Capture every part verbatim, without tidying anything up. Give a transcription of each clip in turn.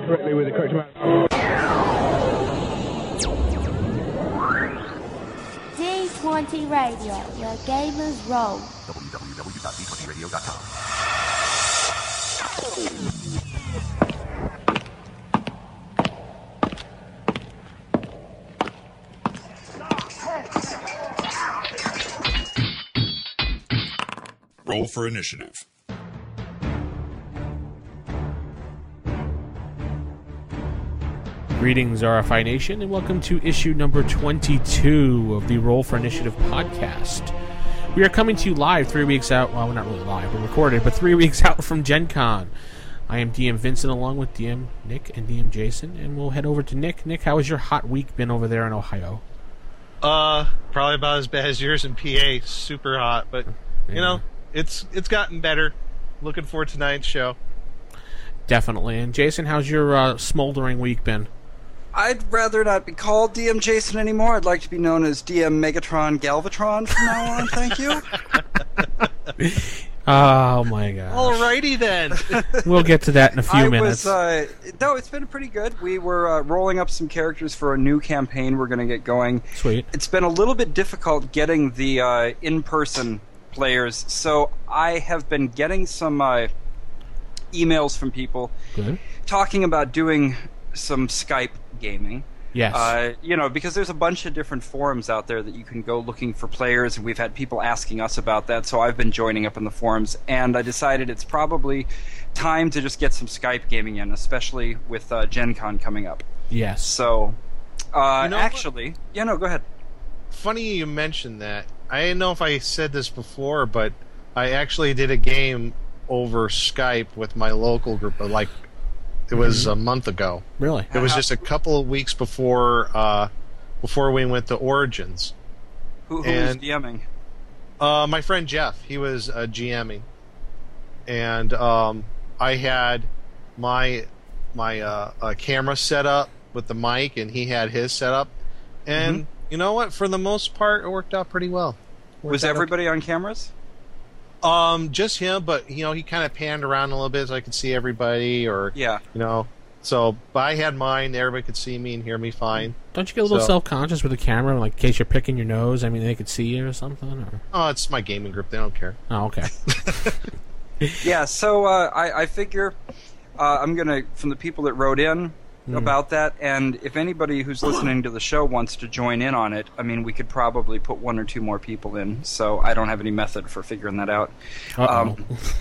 correctly with the correct amount. D twenty Radio, where gamers roll. w w w dot d twenty radio dot com. Roll for initiative. Greetings, R F I Nation, and welcome to issue number twenty-two of the Roll for Initiative podcast. We are coming to you live three weeks out. Well, we're not really live, we're recorded, but three weeks out from Gen Con. I am D M Vincent along with D M Nick and D M Jason, and we'll head over to Nick. Nick, how has your hot week been over there in Ohio? Uh, probably about as bad as yours in P A. Super hot, but, Yeah. you know, it's it's gotten better. Looking forward to tonight's show. Definitely. And Jason, how's your uh, smoldering week been? I'd rather not be called D M Jason anymore. I'd like to be known as D M Megatron Galvatron from now on, thank you. Oh, my God. Alrighty then. We'll get to that in a few I minutes. was, uh, no, it's been pretty good. We were uh, rolling up some characters for a new campaign we're going to get going. Sweet. It's been a little bit difficult getting the uh, in-person players, so I have been getting some uh, emails from people Good. talking about doing some Skype gaming. Yes. Uh, you know, because there's a bunch of different forums out there that you can go looking for players, and we've had people asking us about that, so I've been joining up in the forums, and I decided it's probably time to just get some Skype gaming in, especially with uh, Gen Con coming up. yes. So, uh, You know actually, yeah, no, go ahead. Funny you mentioned that. I didn't know if I said this before, but I actually did a game over Skype with my local group, but like it was Mm-hmm. a month ago. Really? It was just a couple of weeks before uh, before we went to Origins. Who, who is And- DMing? Uh, my friend Jeff, he was uh, GMing, and um, I had my my uh, uh, camera set up with the mic, and he had his set up. And Mm-hmm. you know what? For the most part, it worked out pretty well. Worked Was out everybody on cameras? okay. Um, just him, but you know, he kind of panned around a little bit so I could see everybody, or Yeah. you know. So, but I had mine. Everybody could see me and hear me fine. Don't you get a little So- self-conscious with the camera, like in case you're picking your nose? I mean, they could see you or something? Or... Oh, it's my gaming group. They don't care. Oh, okay. Yeah, so uh, I, I figure uh, I'm going to, from the people that wrote in Mm. about that, and if anybody who's listening to the show wants to join in on it, I mean, we could probably put one or two more people in, so I don't have any method for figuring that out. Uh-oh. Um,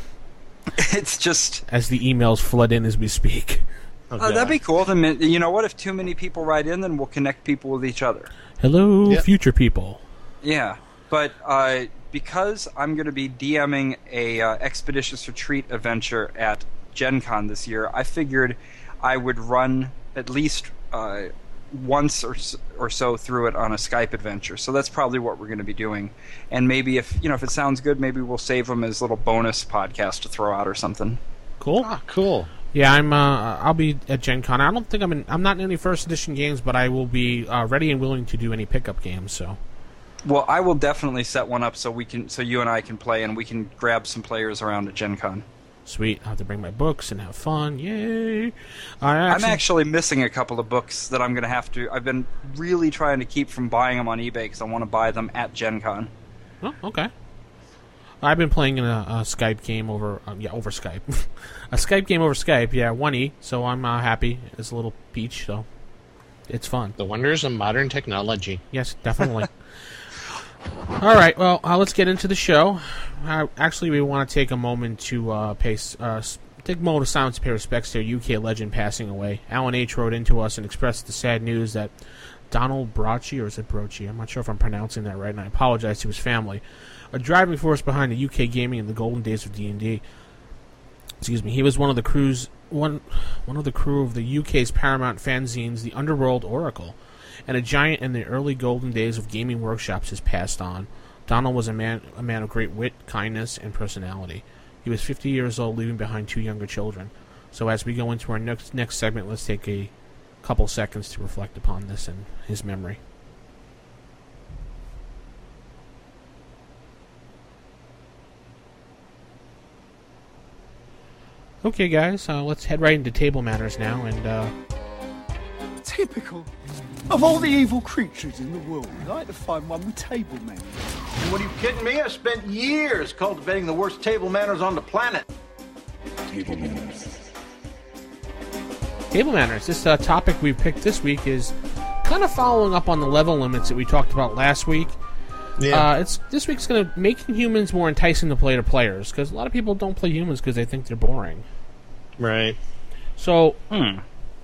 It's just, As the emails flood in as we speak. Oh, uh, that'd God. be cool. Then, you know what, if too many people write in, then we'll connect people with each other. Hello, Yep. future people. Yeah, but uh, because I'm going to be DMing a uh, Expeditious Retreat adventure at Gen Con this year, I figured I would run at least uh, once or s- or so through it on a Skype adventure. So that's probably what we're going to be doing. And maybe if you know if it sounds good, maybe we'll save them as little bonus podcasts to throw out or something. Cool. Ah, cool. Yeah, I'm. Uh, I'll be at Gen Con. I don't think I'm. In, I'm not in any first edition games, but I will be uh, ready and willing to do any pickup games. So. Well, I will definitely set one up so we can so you and I can play and we can grab some players around at Gen Con. Sweet. I'll have to bring my books and have fun. Yay! I I'm actually, actually missing a couple of books that I'm going to have to... I've been really trying to keep from buying them on eBay because I want to buy them at Gen Con. Oh, okay. I've been playing in a, a Skype game over... Uh, yeah, over Skype. a Skype game over Skype, yeah, one E, so I'm uh, happy. It's a little peach, so it's fun. The wonders of modern technology. Yes, definitely. All right, well, uh, let's get into the show. Uh, actually, we want to take a moment to uh, pay, uh, s- take a moment of silence to pay respects to a U K legend passing away. Alan H. wrote into us and expressed the sad news that Donald Brocci, or is it Brochi? I'm not sure if I'm pronouncing that right, and I apologize to his family, a driving force behind the U K gaming in the golden days of D and D. Excuse me. He was one of the crews, one, one of the crew of the U K's Paramount fanzines, the Underworld Oracle, and a giant in the early golden days of gaming workshops has passed on. Donald was a man a man of great wit, kindness, and personality. He was fifty years old, leaving behind two younger children. So as we go into our next next segment, let's take a couple seconds to reflect upon this and his memory. Okay, guys, uh, let's head right into table matters now, and uh, Typical. Of all the evil creatures in the world, I'd like to find one with table manners. What are you kidding me? I spent years cultivating the worst table manners on the planet. Table manners. table manners. This uh, topic we picked this week is kind of following up on the level limits that we talked about last week. Yeah. Uh, it's this week's going to making humans more enticing to play to players, because a lot of people don't play humans because they think they're boring. Right. So, Hmm.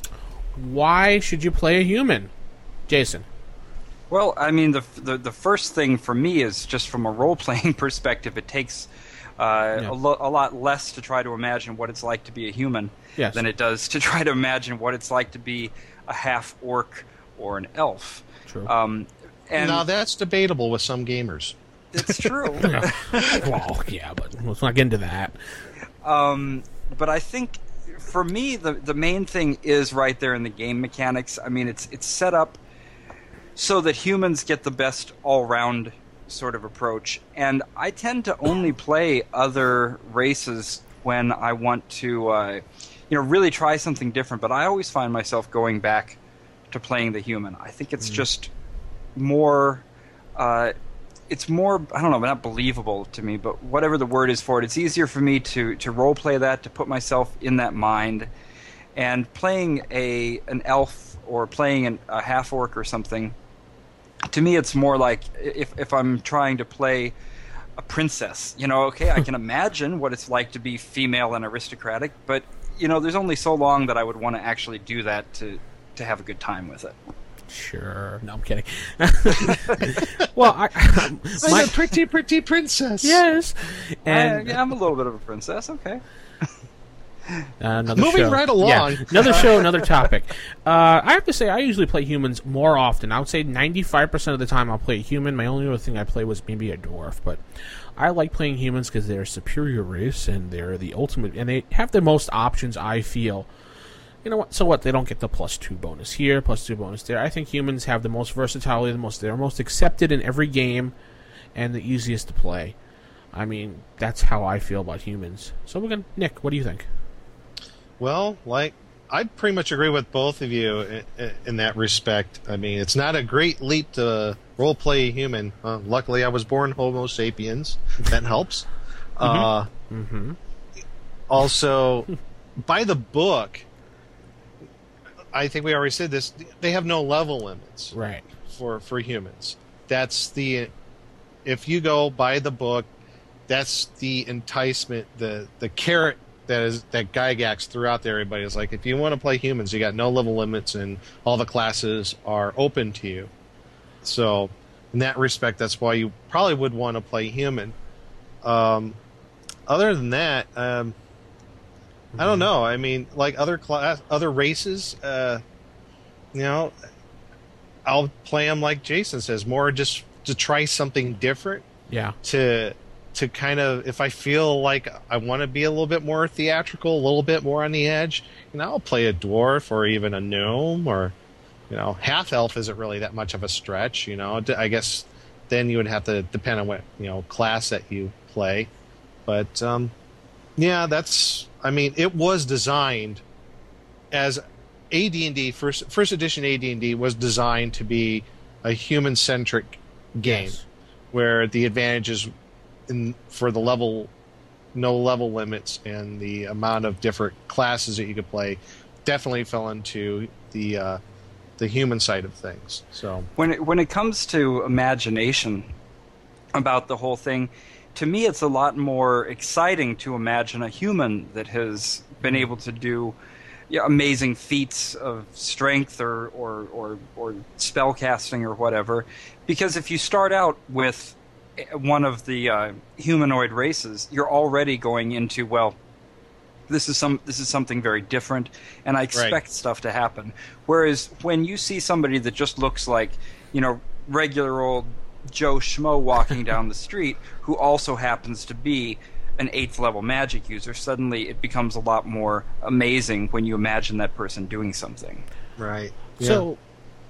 why should you play a human, Jason? Well, I mean, the, the the first thing for me is just from a role-playing perspective, it takes uh, Yeah. a, lo- a lot less to try to imagine what it's like to be a human Yes. than it does to try to imagine what it's like to be a half-orc or an elf. True. Um, and now that's debatable with some gamers. it's true. Well, yeah, but let's not get into that. Um, but I think for me, the the main thing is right there in the game mechanics. I mean, it's it's set up so that humans get the best all-round sort of approach, and I tend to only play other races when I want to, uh, you know, really try something different. But I always find myself going back to playing the human. I think it's just more. Uh, It's more, I don't know, not believable to me, but whatever the word is for it, it's easier for me to, to role play that, to put myself in that mind. And playing a an elf or playing an, a half orc or something, to me it's more like if if I'm trying to play a princess. You know, okay, I can imagine what it's like to be female and aristocratic, but you know, there's only so long that I would want to actually do that to to have a good time with it. Sure. No, I'm kidding. Well, I, I'm my, a pretty, pretty princess. yes, and I, yeah, I'm a little bit of a princess, okay. Uh, another Moving show. right along. Yeah, another show, another topic. Uh, I have to say, I usually play humans more often. I would say ninety-five percent of the time I'll play a human. My only other thing I play was maybe a dwarf, but I like playing humans because they're a superior race and they're the ultimate, and they have the most options, I feel. You know what? So what? They don't get the plus two bonus here, plus two bonus there. I think humans have the most versatility, the most they're most accepted in every game, and the easiest to play. I mean, that's how I feel about humans. So we're gonna Nick. What do you think? Well, like, I pretty much agree with both of you in, in that respect. I mean, it's not a great leap to role play a human. Uh, luckily, I was born Homo sapiens. That helps. Uh, Mm-hmm. Also, by the book, I think we already said this, they have no level limits Right. for, for humans. That's the, if you go by the book, that's the enticement, the, the carrot that is that Gygax threw out there. Everybody is like, if you want to play humans, you got no level limits and all the classes are open to you. So in that respect, that's why you probably would want to play human. Um, other than that, um, I don't know. I mean, like other class, other races, uh, you know, I'll play them like Jason says, more just to try something different. Yeah. To to kind of, if I feel like I want to be a little bit more theatrical, a little bit more on the edge, you know, I'll play a dwarf or even a gnome, or you know, half elf isn't really that much of a stretch. You know, I guess then you would have to depend on what, you know, class that you play, but um, yeah, that's. I mean, it was designed as A D and D, first first edition A D and D was designed to be a human-centric game, Yes. where the advantages in, for the level, no level limits, and the amount of different classes that you could play definitely fell into the uh, the human side of things. So When it, when it comes to imagination about the whole thing, to me it's a lot more exciting to imagine a human that has been able to do yeah, amazing feats of strength or, or, or, or spell casting or whatever. Because if you start out with one of the uh, humanoid races, you're already going into, well, this is some this is something very different, and I expect Right. stuff to happen. Whereas when you see somebody that just looks like, you know, regular old Joe Schmo walking down the street, who also happens to be an eighth level magic user, suddenly it becomes a lot more amazing when you imagine that person doing something. right. So,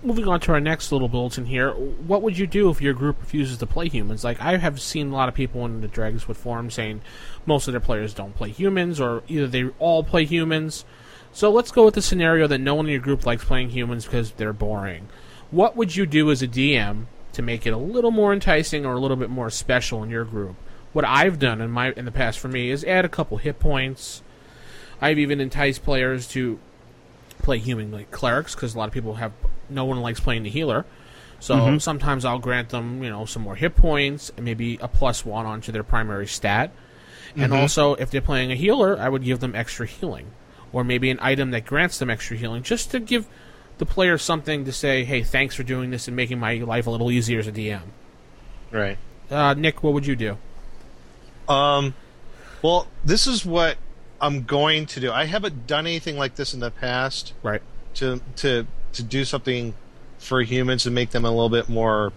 moving on to our next little bulletin here, what would you do if your group refuses to play humans? Like, I have seen a lot of people in the Dragswood forum saying most of their players don't play humans, or either they all play humans. So let's go with the scenario that no one in your group likes playing humans because they're boring. What would you do as a D M to make it a little more enticing or a little bit more special in your group? What I've done in my in the past for me is add a couple hit points. I've even enticed players to play human like clerics, because a lot of people have no one likes playing the healer. So mm-hmm. sometimes I'll grant them, you know, some more hit points and maybe a plus one onto their primary stat. Mm-hmm. And also, if they're playing a healer, I would give them extra healing, or maybe an item that grants them extra healing, just to give the player something to say, hey, thanks for doing this and making my life a little easier as a D M. Right. Uh, Nick, what would you do? Um, well, this is what I'm going to do. I haven't done anything like this in the past. Right. To to to do something for humans and make them a little bit more,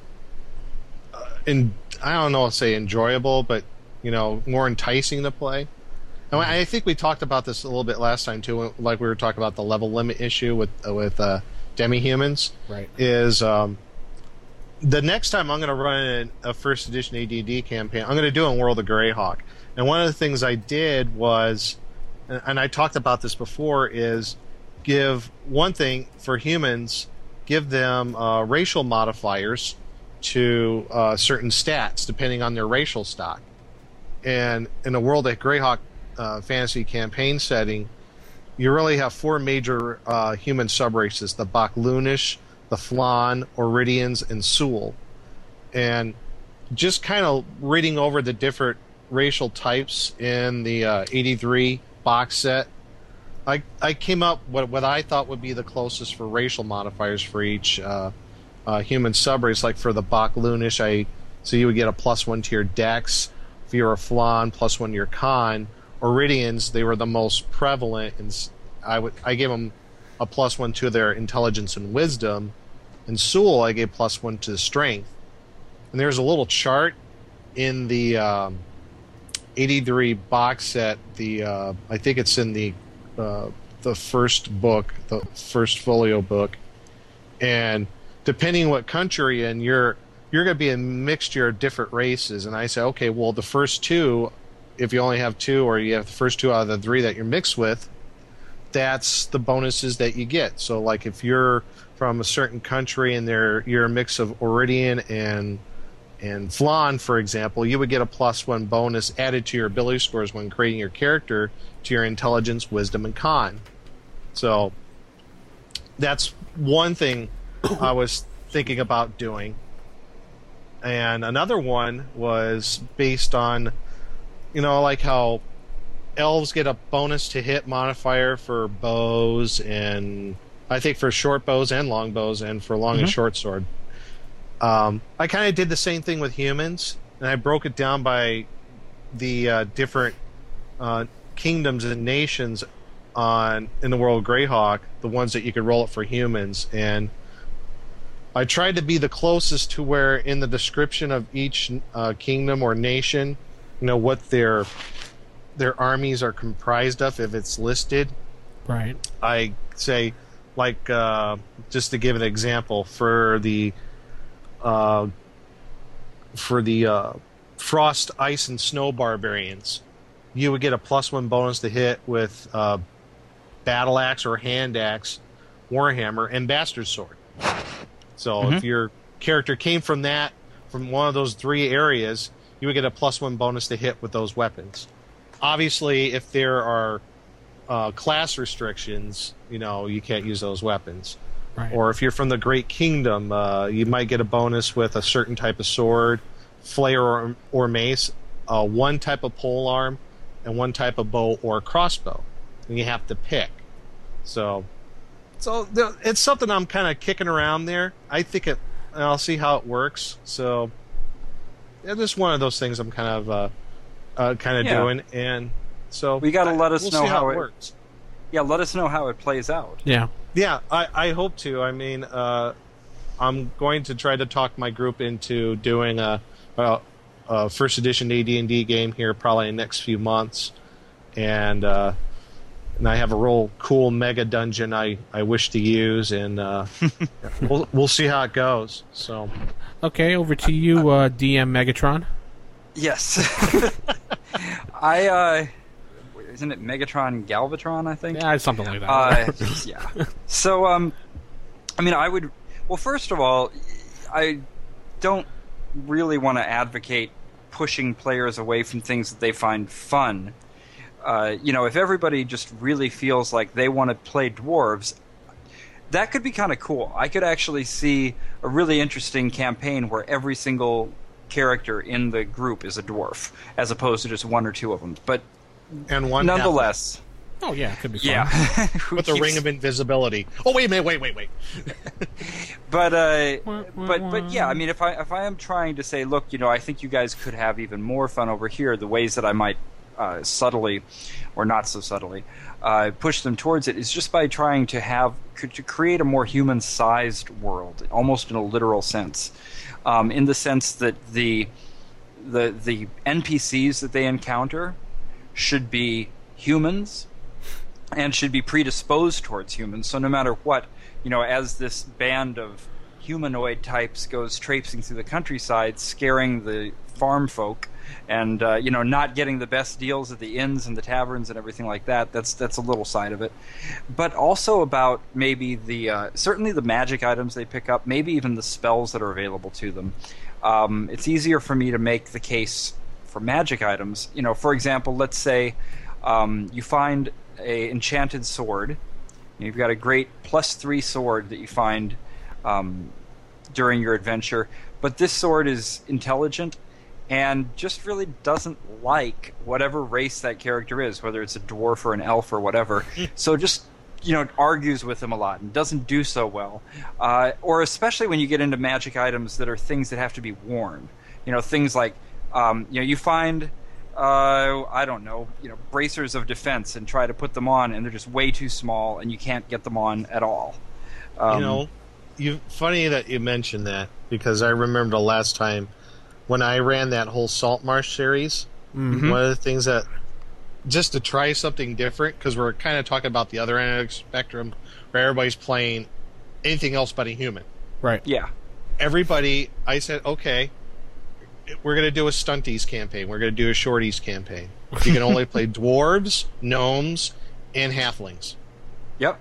uh, in I don't know, say enjoyable, but you know, more enticing to play. And I think we talked about this a little bit last time too, like we were talking about the level limit issue with uh, with uh, demi-humans. Right. Is um, the next time I'm going to run a first edition A D and D campaign, I'm going to do it in World of Greyhawk. And one of the things I did was, and I talked about this before, is give one thing for humans, give them uh, racial modifiers to uh, certain stats depending on their racial stock. And in a World of Greyhawk uh, fantasy campaign setting, you really have four major uh, human subraces: the Baklunish, the Flan, Oridians, and Sul. And just kind of reading over the different racial types in the uh, eighty-three box set, I I came up with what I thought would be the closest for racial modifiers for each uh, uh, human subrace. Like for the Baklunish, I so you would get a plus one to your Dex. If you're a Flan, plus one to your Con. Oridians, they were the most prevalent, and I would I gave them a plus one to their intelligence and wisdom. And Sul, I gave plus one to strength. And there's a little chart in the um, eighty-three box set. The uh, I think it's in the uh, the first book, the first folio book. And depending what country you're in, you're you're going to be a mixture of different races. And I say, okay, well, the first two, if you only have two, or you have the first two out of the three that you're mixed with, that's the bonuses that you get. So, like, if you're from a certain country and they're, you're a mix of Oridian and and Flan, for example, you would get a plus one bonus added to your ability scores when creating your character to your intelligence, wisdom, and con. So that's one thing I was thinking about doing. And another one was based on, you know, like how elves get a bonus to hit modifier for bows, and I think for short bows and long bows, and for long mm-hmm. and short sword. Um, I kind of did the same thing with humans, and I broke it down by the uh, different uh, kingdoms and nations on in the World of Greyhawk, the ones that you could roll it for humans, and I tried to be the closest to where in the description of each uh, kingdom or nation, you know, what their their armies are comprised of, if it's listed. Right. I say, like, uh, just to give an example, for the uh, for the uh, Frost, Ice, and Snow Barbarians, you would get a plus one bonus to hit with uh, Battle Axe or Hand Axe, Warhammer, and Bastard Sword. So mm-hmm. if your character came from that, from one of those three areas, you would get a plus one bonus to hit with those weapons. Obviously, if there are uh, class restrictions, you know, you can't use those weapons. Right. Or if you're from the Great Kingdom, uh, you might get a bonus with a certain type of sword, flail or, or mace, uh, one type of polearm, and one type of bow or crossbow. And you have to pick. So... So it's something I'm kind of kicking around there. I think it. I'll see how it works. So it's just one of those things I'm kind of, uh, uh, kind of yeah. doing. And so we got to let us we'll know how, how it it works. Yeah, let us know how it plays out. Yeah, yeah. I, I hope to. I mean, uh, I'm going to try to talk my group into doing a, a, a first edition A D and D game here, probably in the next few months, and. Uh, and I have a real cool mega dungeon I, I wish to use, and uh, we'll we'll see how it goes. So, Okay, over to you, uh, D M Megatron. Yes. I, uh... Isn't it Megatron Galvatron, I think? Yeah, something like that. Uh, yeah. So, um... I mean, I would... Well, first of all, I don't really want to advocate pushing players away from things that they find fun. Uh, you know, if everybody just really feels like they want to play dwarves, that could be kind of cool. I could actually see a really interesting campaign where every single character in the group is a dwarf, as opposed to just one or two of them. But and one nonetheless... Oh, yeah, it could be fun. Yeah. with the ring of invisibility. Oh, wait a minute, wait, wait, wait. But uh, but but yeah, I mean, if I if I am trying to say, look, you know, I think you guys could have even more fun over here. The ways that I might uh, subtly, or not so subtly, uh, push them towards it is just by trying to have to create a more human-sized world, almost in a literal sense, um, in the sense that the the the N P Cs that they encounter should be humans. And should be predisposed towards humans. So no matter what, you know, as this band of humanoid types goes traipsing through the countryside, scaring the farm folk, and uh, you know, not getting the best deals at the inns and the taverns and everything like that. That's that's a little side of it, but also about maybe the uh, certainly the magic items they pick up, maybe even the spells that are available to them. Um, it's easier for me to make the case for magic items. You know, for example, let's say um, you find a enchanted sword. You've got a great plus three sword that you find um, during your adventure, but this sword is intelligent and just really doesn't like whatever race that character is, whether it's a dwarf or an elf or whatever. So just, you know, argues with them a lot and doesn't do so well. Uh, or especially when you get into magic items that are things that have to be worn. You know, things like, um, you know, you find... Uh, I don't know, you know, bracers of defense and try to put them on, and they're just way too small, and you can't get them on at all. Um, you know, you funny that you mentioned that, because I remember the last time when I ran that whole Saltmarsh series. Mm-hmm. One of the things that, just to try something different, because we're kind of talking about the other end of the spectrum, where everybody's playing anything else but a human. Right. Yeah. Everybody, I said, okay, we're going to do a stunties campaign. We're going to do a shorties campaign. You can only play dwarves, gnomes, and halflings. Yep.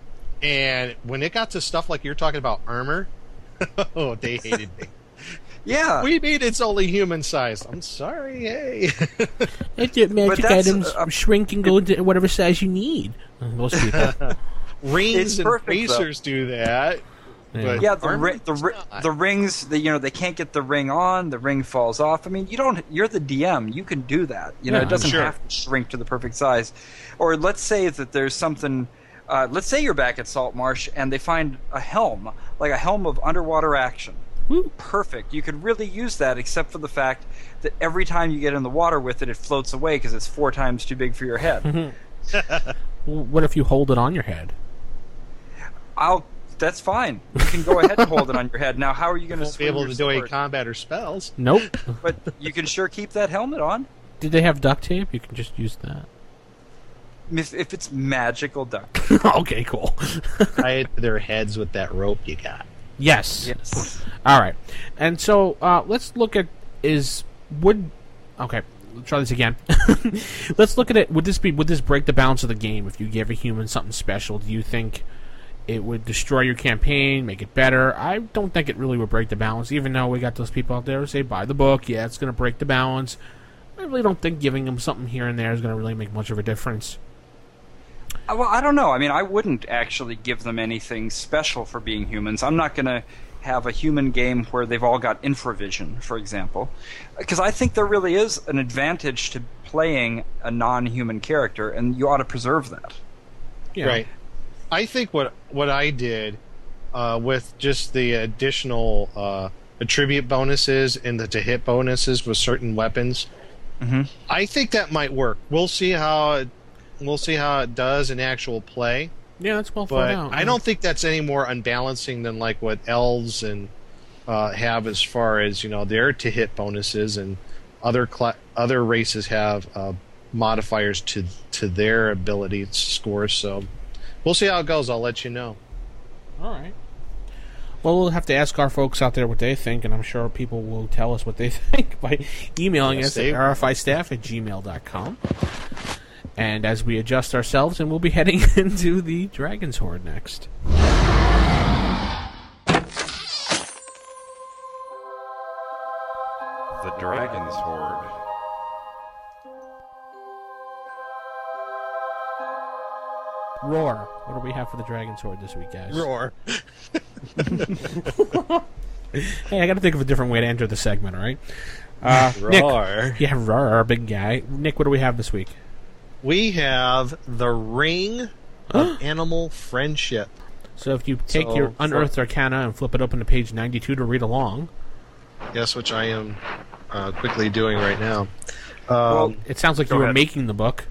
And when it got to stuff like you're talking about armor, oh, they hated me. Yeah. We mean it's only human sized. I'm sorry, hey. It's your magic that's, items uh, shrink and go to whatever size you need. Most people. Rings It's and perfect, racers do that. Yeah. But Yeah, the armor ri- the does ri- not. the rings, the, you know, they can't get the ring on. The ring falls off. I mean, you don't. You're the D M. You can do that. You know, Yeah, it doesn't sure. have to shrink to the perfect size. Or let's say that there's something. Uh, let's say you're back at Saltmarsh and they find a helm, like a helm of underwater action. Woo. Perfect. You could really use that, except for the fact that every time you get in the water with it, it floats away because it's four times too big for your head. What if you hold it on your head? I'll. That's fine. You can go ahead and hold it on your head. Now, how are you going to Won't be able to do any combat or spells. Nope. But you can sure keep that helmet on. Did they have duct tape? You can just use that. If, if it's magical duct. Okay, cool. Tie it to their heads with that rope you got. Yes. Yes. All right. And so uh, let's look at is would okay. Let's try this again. Let's look at it. Would this be would this break the balance of the game if you give a human something special? Do you think it would destroy your campaign, make it better? I don't think it really would break the balance, even though we got those people out there who say buy the book. Yeah, it's going to break the balance. I really don't think giving them something here and there is going to really make much of a difference. Uh, Well, I don't know. I mean, I wouldn't actually give them anything special for being humans. I'm not going to have a human game where they've all got infravision, for example, because I think there really is an advantage to playing a non-human character, and you ought to preserve that. Yeah. Right. I think what what I did uh, with just the additional uh, attribute bonuses and the to hit bonuses with certain weapons, Mhm. I think that might work. We'll see how it, we'll see how it does in actual play. Yeah, that's well But thought out. I don't think that's any more unbalancing than like what elves and uh, have as far as you know their to hit bonuses, and other cla- other races have uh, modifiers to to their ability scores. So we'll see how it goes. I'll let you know. All right. Well, we'll have to ask our folks out there what they think, and I'm sure people will tell us what they think by emailing Yes, us they at will. r f i staff at gmail dot com. And as we adjust ourselves, and we'll be heading into the Dragon's Horde next. The Dragon's Horde. Roar. What do we have for the Dragon's Horde this week, guys? Roar. Hey, I got to think of a different way to enter the segment, all right? Uh, Nick, Roar. yeah, roar, big guy. Nick, what do we have this week? We have the Ring of Animal Friendship. So if you take So, your for- Unearthed Arcana and flip it open to page ninety-two to read along, Yes, which I am uh, quickly doing right now. Um, Well, it sounds like Go you were ahead. making the book.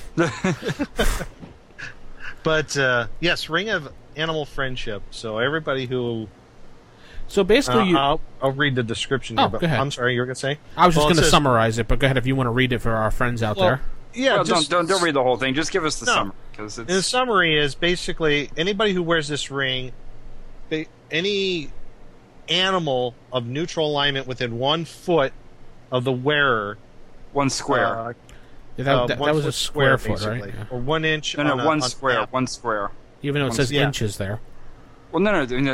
but uh, yes, Ring of Animal Friendship. So everybody who So basically, uh, you, I'll, I'll read the description. Oh, here, but go ahead. I'm sorry, you were going to say? I was just Well, it going to says- summarize it, but go ahead if you want to read it for our friends out Well, there. Yeah, Well, just, don't, don't don't read the whole thing. Just give us the No. summary because The it's summary is basically anybody who wears this ring, they, any animal of neutral alignment within one foot of the wearer. one square. Uh, Yeah, that, uh, that, one that was a foot square foot, right? basically, Yeah. or one inch. no, no, on a- one on a square. map. One square. Even though it One- says yeah. inches there. Well, no, no. no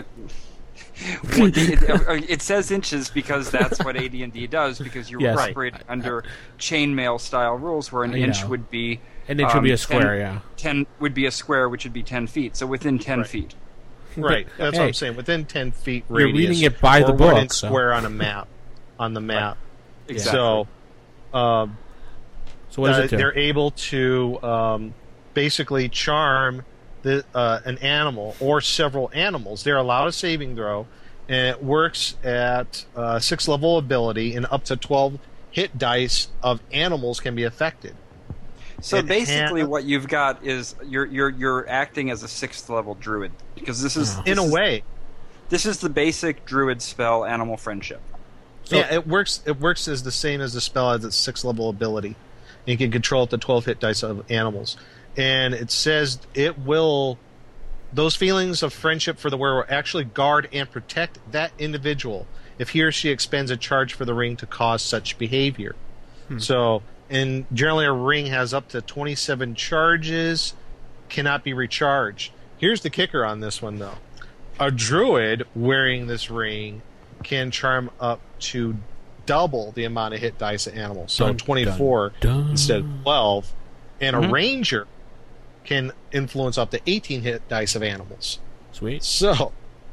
it, it, it says inches because that's what A D and D does because you're Yes. operating under chainmail style rules where an I inch know. would be An inch would um, be a ten square, yeah. ten would be a square, which would be ten feet. So within ten Right. feet. Right, that's Hey, what I'm saying. Within ten feet you're radius. reading it by or the one book, inch so- square on a map. On the map. Exactly. So, um, So what does uh, it do? they're able to um, basically charm the uh, an animal or several animals. They're allowed a saving throw, and it works at uh, six level ability, and up to twelve hit dice of animals can be affected. So It basically, ha- what you've got is you're you're you're acting as a sixth level druid because this is Oh. this In a is- way, this is the basic druid spell, Animal Friendship. So- yeah, it works. It works as the same as the spell as its six level ability. You can control up to twelve hit dice of animals, and it says it will. Those feelings of friendship for the wearer actually guard and protect that individual if he or she expends a charge for the ring to cause such behavior. So, and generally, a ring has up to twenty-seven charges, cannot be recharged. Here's the kicker on this one, though: a druid wearing this ring can charm up to double the amount of hit dice of animals, so Dun, twenty-four dun, dun. instead of twelve. And Mhm. a ranger can influence up to eighteen hit dice of animals. Sweet. So,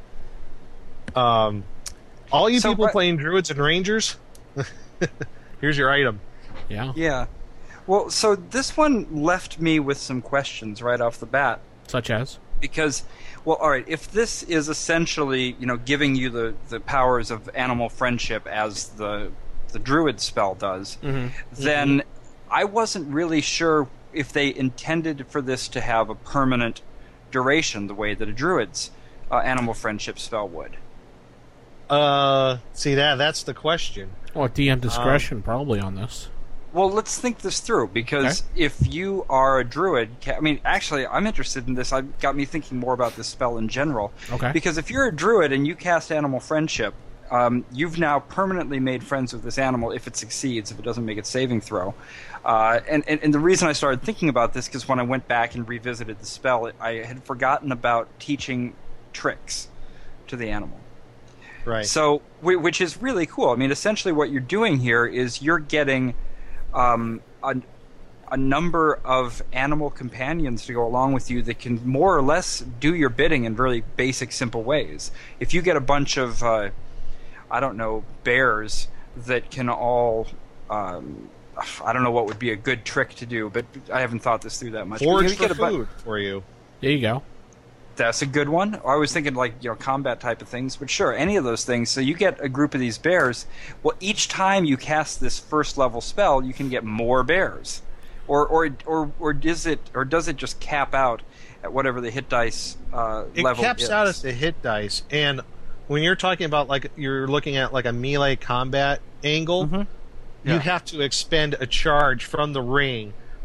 um, all you So people what- playing druids and rangers, here's your item. Yeah. Yeah. Well, so this one left me with some questions right off the bat Such as? because, well, all right, if this is essentially, you know, giving you the, the powers of animal friendship as the the druid spell does, Mm-hmm. then I wasn't really sure if they intended for this to have a permanent duration the way that a druid's uh, animal friendship spell would. Uh, see that that's the question. Well, D M discretion probably on this. Well, let's think this through because if you are a druid, ca- I mean, actually, I'm interested in this. It got me thinking more about this spell in general. Okay. Because if you're a druid and you cast Animal Friendship, um, you've now permanently made friends with this animal if it succeeds, if it doesn't make its saving throw. Uh, and, and, and the reason I started thinking about this because when I went back and revisited the spell, it, I had forgotten about teaching tricks to the animal. Right. So, whi- which is really cool. I mean, essentially, what you're doing here is you're getting um, a, a number of animal companions to go along with you that can more or less do your bidding in really basic, simple ways. If you get a bunch of, uh, I don't know, bears that can all, um, I don't know what would be a good trick to do, but I haven't thought this through that much. But Forage you for get a bu- food for you. There you go. That's a good one. I was thinking like, you know, combat type of things, but sure, any of those things. So you get a group of these bears. Well, each time you cast this first level spell, you can get more bears. Or or or or does it or does it just cap out at whatever the hit dice uh, It level caps is? out at the hit dice, and when you're talking about like you're looking at like a melee combat angle, Mhm. you Yeah. have to expend a charge from the ring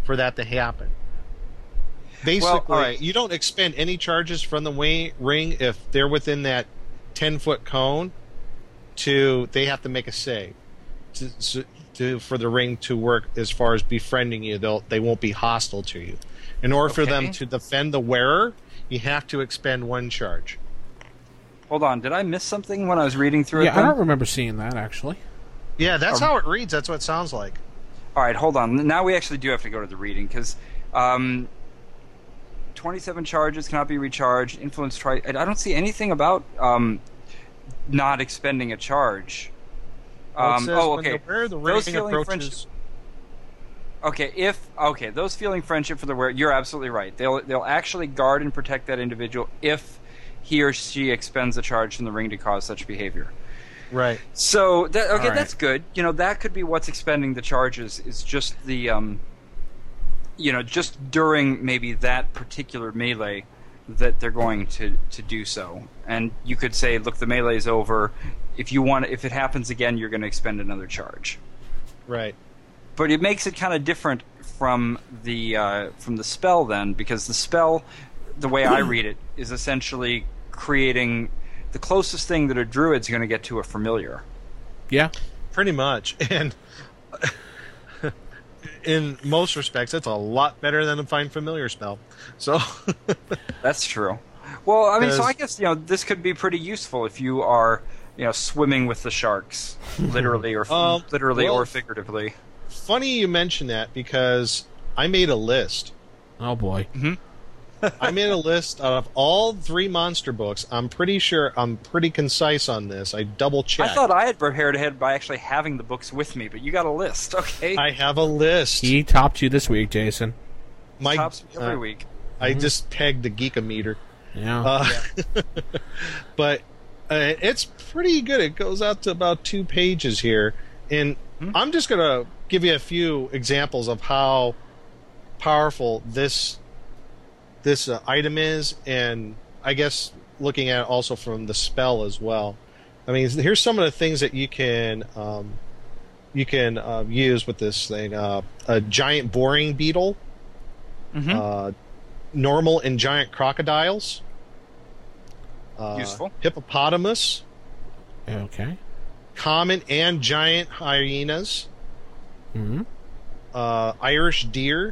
for that to happen. Basically, Well, all right. you don't expend any charges from the wa- ring if they're within that ten-foot cone. To they have to make a save to, to, to for the ring to work as far as befriending you. They'll they won't be hostile to you. In order for them Okay. to defend the wearer, you have to expend one charge. Hold on, did I miss something when I was reading through Yeah, it? I then? don't remember seeing that actually. Yeah, that's Um, how it reads. That's what it sounds like. All right, hold on. Now we actually do have to go to the reading because um, twenty-seven charges cannot be recharged. Influence try. I don't see anything about um, not expending a charge. Well, it Um, says oh, when okay. the wearer, the Those ring feeling approaches. Okay, if okay, those feeling friendship for the wearer, you're absolutely right. They'll they'll actually guard and protect that individual if he or she expends a charge from the ring to cause such behavior. Right. So that, okay, All right. that's good. You know, that could be what's expending the charges is just the um, you know, just during maybe that particular melee that they're going to to do so. And you could say, look, the melee's over. If you want, if it happens again, you're going to expend another charge. Right. But it makes it kind of different from the uh, from the spell then, because the spell, the way I read it, is essentially creating the closest thing that a druid's going to get to a familiar. Yeah. Pretty much. And in most respects, it's a lot better than a Find Familiar spell. So, That's true. Well, I mean, so 'Cause- I guess, you know, this could be pretty useful if you are, you know, swimming with the sharks, literally or Um, literally well- or figuratively. funny you mention that because I made a list. Oh boy. I made a list of all three monster books. I'm pretty sure I'm pretty concise on this. I double checked. I thought I had prepared ahead by actually having the books with me, but you got a list, okay? I have a list. He topped you this week, Jason. My, Tops me every uh, week. I just pegged the Geekometer. Yeah. Uh, but uh, it's pretty good. It goes out to about two pages here. And I'm just going to give you a few examples of how powerful this this uh, item is, and I guess looking at it also from the spell as well. I mean, here's some of the things that you can um, you can uh, use with this thing. Uh, a giant boring beetle, Mhm. uh, normal and giant crocodiles, uh, Useful. hippopotamus, Okay. common and giant hyenas, hmm uh, Irish deer.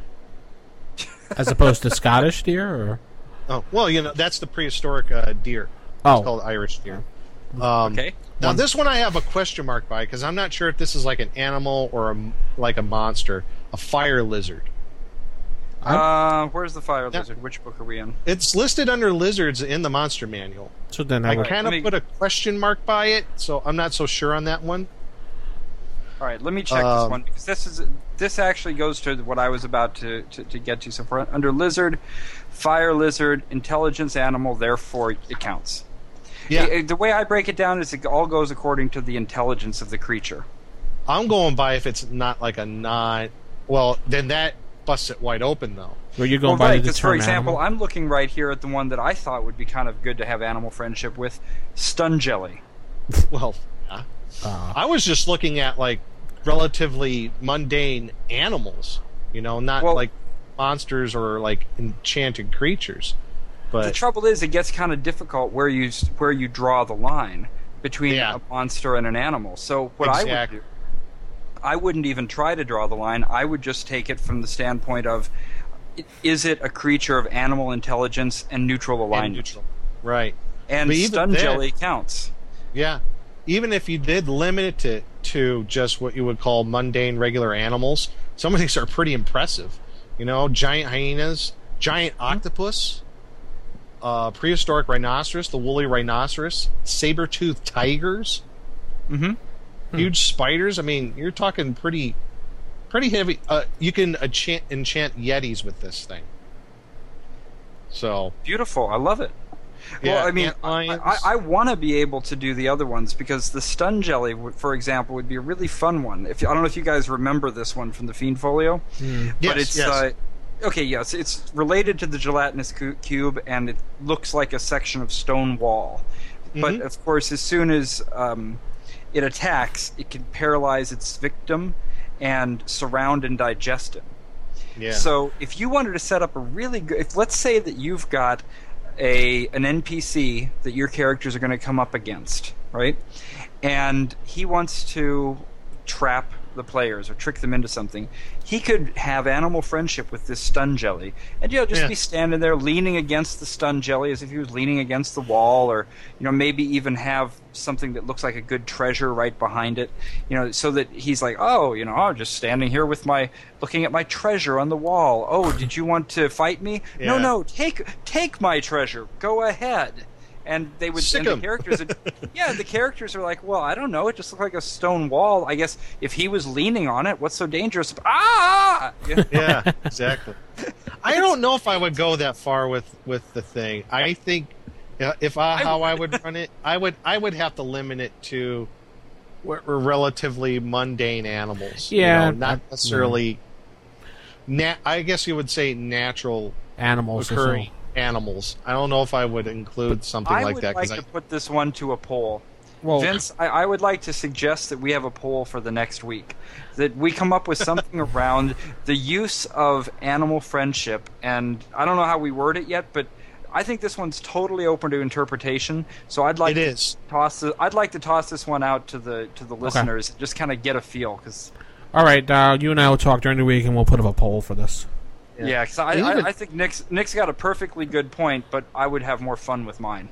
As opposed to Scottish deer, or Oh, well, you know, that's the prehistoric uh, deer. oh, It's called Irish deer. Um, Okay. Now, this one I have a question mark by because I'm not sure if this is like an animal or a, like a monster. A fire lizard. Uh, where's the fire Yeah. lizard? Which book are we in? It's listed under lizards in the monster manual. so then I I would. kind of let me- put a question mark by it, so I'm not so sure on that one. All right, let me check this Um, one because this is this actually goes to what I was about to, to, to get to. So for under lizard, fire lizard, intelligence animal, therefore it counts. Yeah, Eh, eh, the way I break it down is it all goes according to the intelligence of the creature. I'm going by if it's not like a non. Well, then that busts it wide open, though. Were you going Well, by right, the 'cause for term example, animal? I'm looking right here at the one that I thought would be kind of good to have animal friendship with, stun jelly. Well, yeah. Uh, I was just looking at like relatively mundane animals, you know, not Well- like monsters or like enchanted creatures. The But trouble is, it gets kind of difficult where you s- where you draw the line between Yeah. a monster and an animal. So what I would Exactly. do, I wouldn't even try to draw the line. I would just take it from the standpoint of, i- is it a creature of animal intelligence and neutral and alignment? neutral. Right. And But even stun then- jelly counts. Yeah. Even if you did limit it to just what you would call mundane regular animals, some of these are pretty impressive. You know, giant hyenas, giant octopus, uh, prehistoric rhinoceros, the woolly rhinoceros, saber-toothed tigers, Mm-hmm. huge spiders. I mean, you're talking pretty pretty heavy. Uh, you can enchant, enchant yetis with this thing. So, Beautiful. I love it. yeah, well, I mean, ant I, lions. I, I want to be able to do the other ones because the stun jelly, would- for example, would be a really fun one. If I don't know if you guys remember this one from the Fiend Folio, Yes, but it's yes. uh, okay. Yes, it's related to the gelatinous cu- cube, and it looks like a section of stone wall. But Mhm. of course, as soon as um, it attacks, it can paralyze its victim and surround and digest him. Yeah. So if you wanted to set up a really good, if let's say that you've got a an N P C that your characters are going to come up against, right? And he wants to trap the players or trick them into something. He could have animal friendship with this stun jelly, and you know just Yeah. be standing there leaning against the stun jelly as if he was leaning against the wall, or you know maybe even have something that looks like a good treasure right behind it, you know, so that he's like, oh, you know, I'm just standing here with my looking at my treasure on the wall. Oh, did you want to fight me? No, Yeah. no, take take my treasure. Go ahead. And they would, Sick and the 'em. characters, would, yeah, the characters are like, well, I don't know, it just looked like a stone wall. I guess if he was leaning on it, what's so dangerous? Ah, you know? Yeah, exactly. I don't know if I would go that far with, with the thing. I think uh, if I, how I would run it, I would I would have to limit it to what were relatively mundane animals. you Yeah, know, not I- necessarily. Na- I guess you would say natural Animals. or occurring so. animals. I don't know if I would include something I like would that. like 'cause to I, put this one to a poll. Well, Vince, I, I would like to suggest that we have a poll for the next week. That we come up with something around the use of animal friendship. And I don't know how we word it yet, but I think this one's totally open to interpretation. So I'd like It to is. toss the, I'd like to toss this one out to the to the listeners, just kind of get a feel. Cause, all right, uh, you and I will talk during the week, and we'll put up a poll for this. yeah, because I, And even- I, I think Nick's, Nick's got a perfectly good point, but I would have more fun with mine.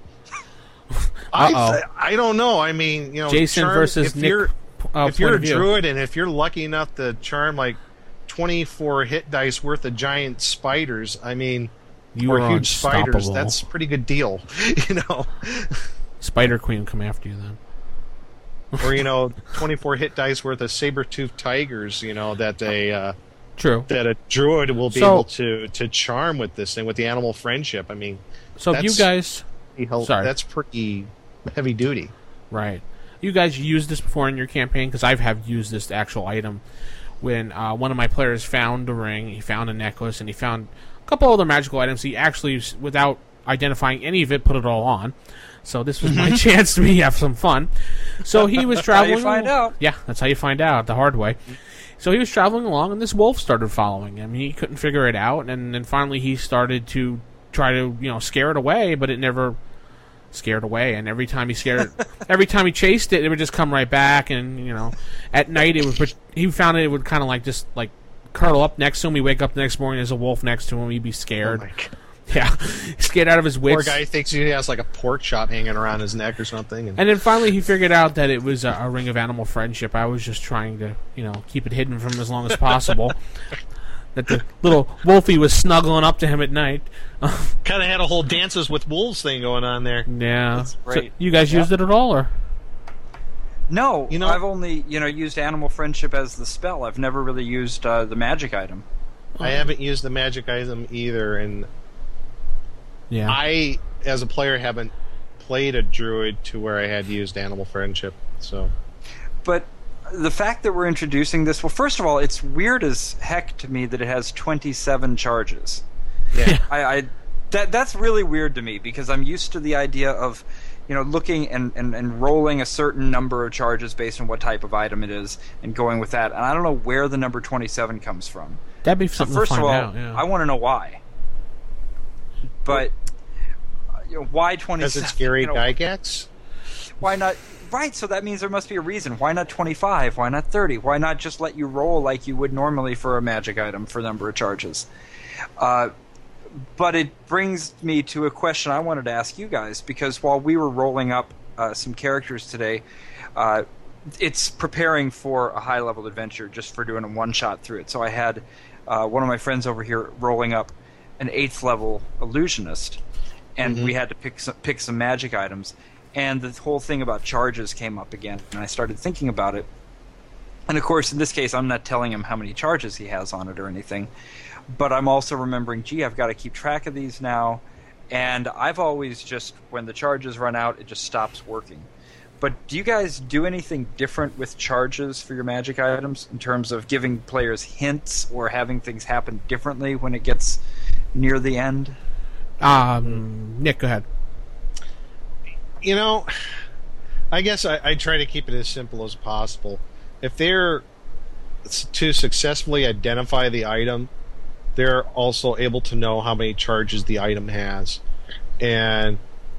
I, Uh-oh. I don't know. I mean, you know, Jason charm- versus if Nick. You're, Uh, if you're point a of view. druid and if you're lucky enough to charm like twenty-four hit dice worth of giant spiders, I mean, You or are huge spiders, unstoppable. that's a pretty good deal, you know. Spider Queen come after you then. Or you know, twenty-four hit dice worth of saber-toothed tigers, you know, that a uh, True. that a druid will be So- able to to charm with this thing with the animal friendship. I mean, So if you that's- guys, he hel- Sorry. that's pretty heavy duty. right? You guys used this before in your campaign because I have used this actual item. When uh, one of my players found a ring, he found a necklace, and he found a couple other magical items. He actually, without identifying any of it, put it all on. So this was my chance to me have some fun. So he was How traveling. you find out. Yeah, that's how you find out the hard way. So he was traveling along, and this wolf started following him. He couldn't figure it out, and then finally he started to try to, you know, scare it away, but it never scared away. And every time he scared it, every time he chased it, it would just come right back. And you know, at night it would. He found it would kind of like just like curl up next to him. He'd wake up the next morning, there's a wolf next to him. He'd be scared. Oh my God. Yeah, scared out of his wits. Poor guy thinks he has like a pork chop hanging around his neck or something. And, And then finally he figured out that it was a, a ring of animal friendship. I was just trying to, you know, keep it hidden from him as long as possible. That the little wolfie was snuggling up to him at night. kind of had a whole dances with wolves thing going on there. Yeah. That's So great. you guys used it at all, or? No, You know- I've only you know used animal friendship as the spell. I've never really used uh, the magic item. I haven't used the magic item either, and Yeah. I, as a player, haven't played a druid to where I had used animal friendship. So But the fact that we're introducing this, well, first of all, it's weird as heck to me that it has twenty-seven charges. yeah, I, I that that's really weird to me because I'm used to the idea of, you know, looking and, and, and rolling a certain number of charges based on what type of item it is and going with that. And I don't know where the number twenty-seven comes from. That'd be So something first to of find all, out. Yeah. I want to know why. But uh, you know, why twenty-seven? because it's Gary you know, Gygax. Why not? Right, so that means there must be a reason. Why not twenty-five? Why not thirty? Why not just let you roll like you would normally for a magic item for number of charges? Uh, but it brings me to a question I wanted to ask you guys, because while we were rolling up uh, some characters today, uh, it's preparing for a high-level adventure just for doing a one-shot through it. So I had uh, one of my friends over here rolling up an eighth-level illusionist, and Mm-hmm. we had to pick some, pick some magic items. And the whole thing about charges came up again, and I started thinking about it. And of course, in this case, I'm not telling him how many charges he has on it or anything, but I'm also remembering, gee, I've got to keep track of these now. And I've always just, when the charges run out, it just stops working. But do you guys do anything different with charges for your magic items in terms of giving players hints or having things happen differently when it gets near the end? Um, Nick, go ahead. You know, I guess I, I try to keep it as simple as possible. If they're s- to successfully identify the item they're also able to know how many charges the item has, and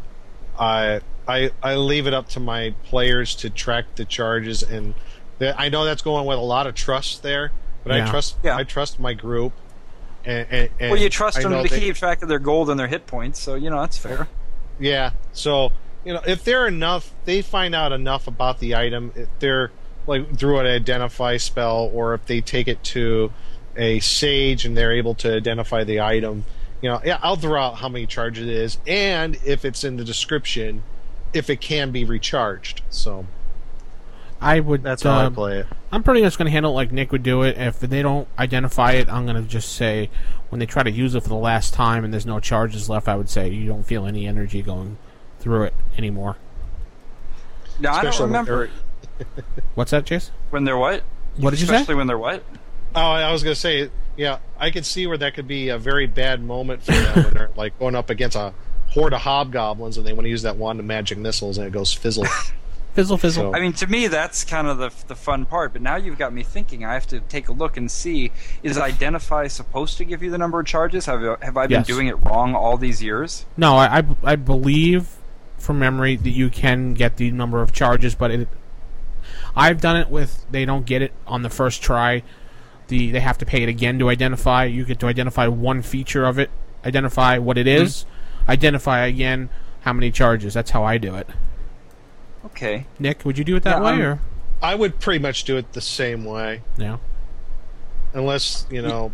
I I I leave it up to my players to track the charges, and th- I know that's going with a lot of trust there, but Yeah. I trust Yeah. I trust my group, and, and, and Well, you trust I them know to they- keep track of their gold and their hit points, so you know that's fair. Yeah, so you know if they're enough, they find out enough about the item. If they're like through an identify spell, or if they take it to a sage and they're able to identify the item, you know, yeah, I'll throw out how many charges it is, and if it's in the description, if it can be recharged. So I would. that's how uh, I play it. I'm pretty much going to handle it like Nick would do it. If they don't identify it, I'm going to just say when they try to use it for the last time and there's no charges left, I would say you don't feel any energy going through it anymore. No, I don't Especially when remember What's that, Chase? when they're what. What did you say? Especially when they're what? Oh, I was going to say, yeah, I could see where that could be a very bad moment for them when they're like going up against a horde of hobgoblins and they want to use that wand of magic missiles and it goes fizzle. Fizzle, fizzle. So- I mean, to me, that's kind of the the fun part. But now you've got me thinking. I have to take a look and see: is Identify supposed to give you the number of charges? Have have I been Yes. doing it wrong all these years? No, I, I, I believe from memory that you can get the number of charges, but it, I've done it with they don't get it on the first try. The they have to pay it again to identify. You get to identify one feature of it, identify what it is, identify again how many charges. That's how I do it. Okay. Nick, would you do it that Yeah, way I'm- or I would pretty much do it the same way, no? unless you know.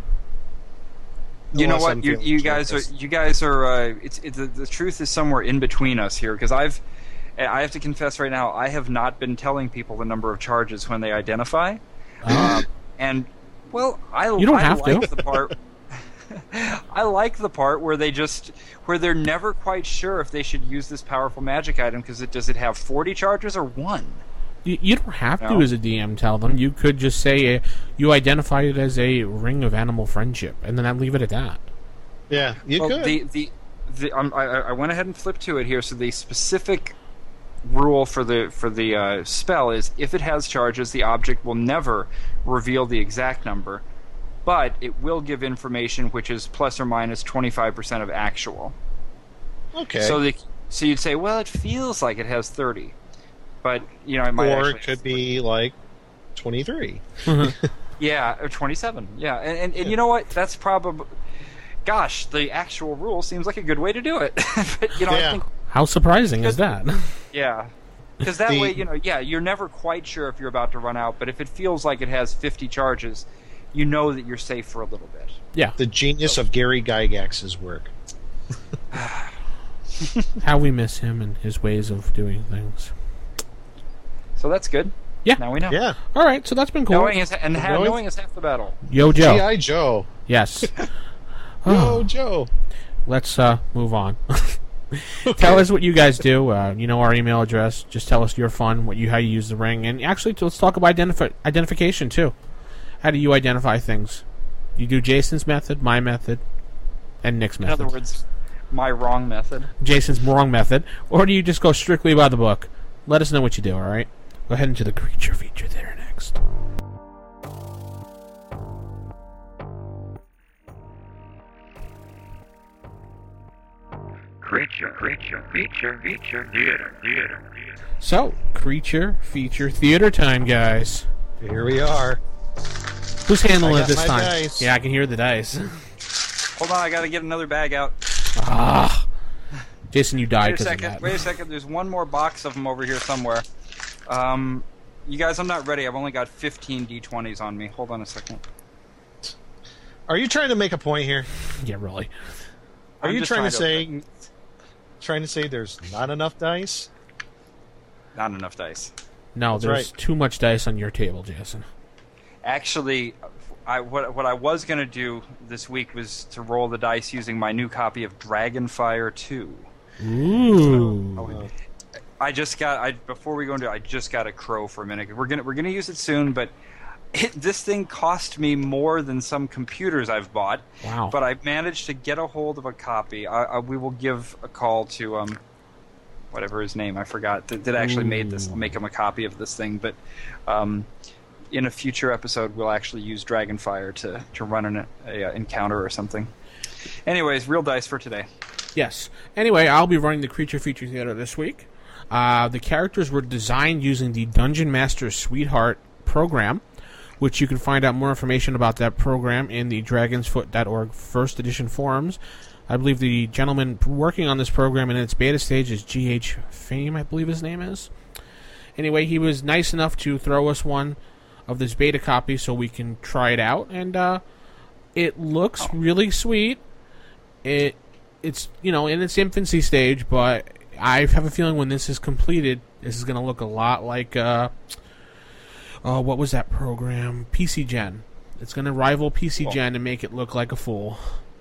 You know unless what? I'm You, feeling you guys are reckless. you guys are. Uh, it's it, the, the truth is somewhere in between us here because I've. I have to confess right now, I have not been telling people the number of charges when they identify, um, and well, I You don't I have to. like the part. I like the part where they just where they're never quite sure if they should use this powerful magic item because it does it have forty charges or one. You, you don't have to, No. as a D M, tell them. You could just say uh, you identify it as a ring of animal friendship, and then I'd leave it at that. Yeah, you Well, could. the the, the um, I, I went ahead and flipped to it here. So the specific rule for the for the uh, spell is if it has charges, the object will never reveal the exact number, but it will give information which is plus or minus twenty-five percent of actual. okay. So the so you'd say, well, it feels like it has thirty, but you know it might or actually it could be like twenty-three. yeah, or twenty-seven. Yeah, and and, and you know what? That's probably. Gosh, the actual rule seems like a good way to do it. But you know, Yeah. I think How surprising is that? yeah, because that The- way, you know, yeah, you're never quite sure if you're about to run out. But if it feels like it has fifty charges, you know that you're safe for a little bit. Yeah. The genius of Gary Gygax's work. How we miss him and his ways of doing things. So that's good. Yeah. Now we know. Yeah. All right, so that's been cool. Knowing is and ha- Knowing- knowing is half the battle. Yo, Joe. G I. Joe. Yes. Yo, Joe. Let's uh, move on. Tell us what you guys do. Uh, you know our email address. Just tell us your fun, what you how you use the ring, and actually let's talk about identifi- identification too. How do you identify things? You do Jason's method, my method, and Nick's In method. other words, my wrong method. Jason's wrong method, or do you just go strictly by the book? Let us know what you do. All right. Go ahead into the creature feature there next. Creature, creature, feature, feature, theater, theater, theater. So, creature feature theater time, guys. Here we are. Who's handling I it got this my time? dice. Yeah, I can hear the dice. Hold on, I got to get another bag out. Ah, Jason, you died Wait a because of second. that. Wait a second. There's one more box of them over here somewhere. Um, you guys, I'm not ready. I've only got fifteen D twenties on me. Hold on a second. Are you trying to make a point here? Yeah, really. Are I'm you just trying to say open trying to say there's not enough dice? it. Not enough dice? No, That's there's right. too much dice on your table, Jason. Actually, I what what I was gonna do this week was to roll the dice using my new copy of Dragonfire two. Ooh. I just got I before we go into it, I just got a crow for a minute. We're gonna we're gonna use it soon, but it, this thing cost me more than some computers I've bought. Wow. But I managed to get a hold of a copy. I, I, we will give a call to um, whatever his name I forgot that, that actually made this. I'll make him a copy of this thing. But um, in a future episode we'll actually use Dragonfire to, to run an a, a encounter or something. Anyways, real dice for today. Yes. Anyway, I'll be running the Creature Feature Theater this week. Uh, the characters were designed using the Dungeon Master Sweetheart program, which you can find out more information about that program in the dragonsfoot dot org first edition forums. I believe the gentleman working on this program in its beta stage is G H Fame, I believe his name is. Anyway, he was nice enough to throw us one of this beta copy so we can try it out, and uh, it looks really sweet. It It's, you know, in its infancy stage, but I have a feeling when this is completed, this is going to look a lot like, uh, oh, what was that program? P C Gen. It's going to rival P C Gen and make it look like a fool.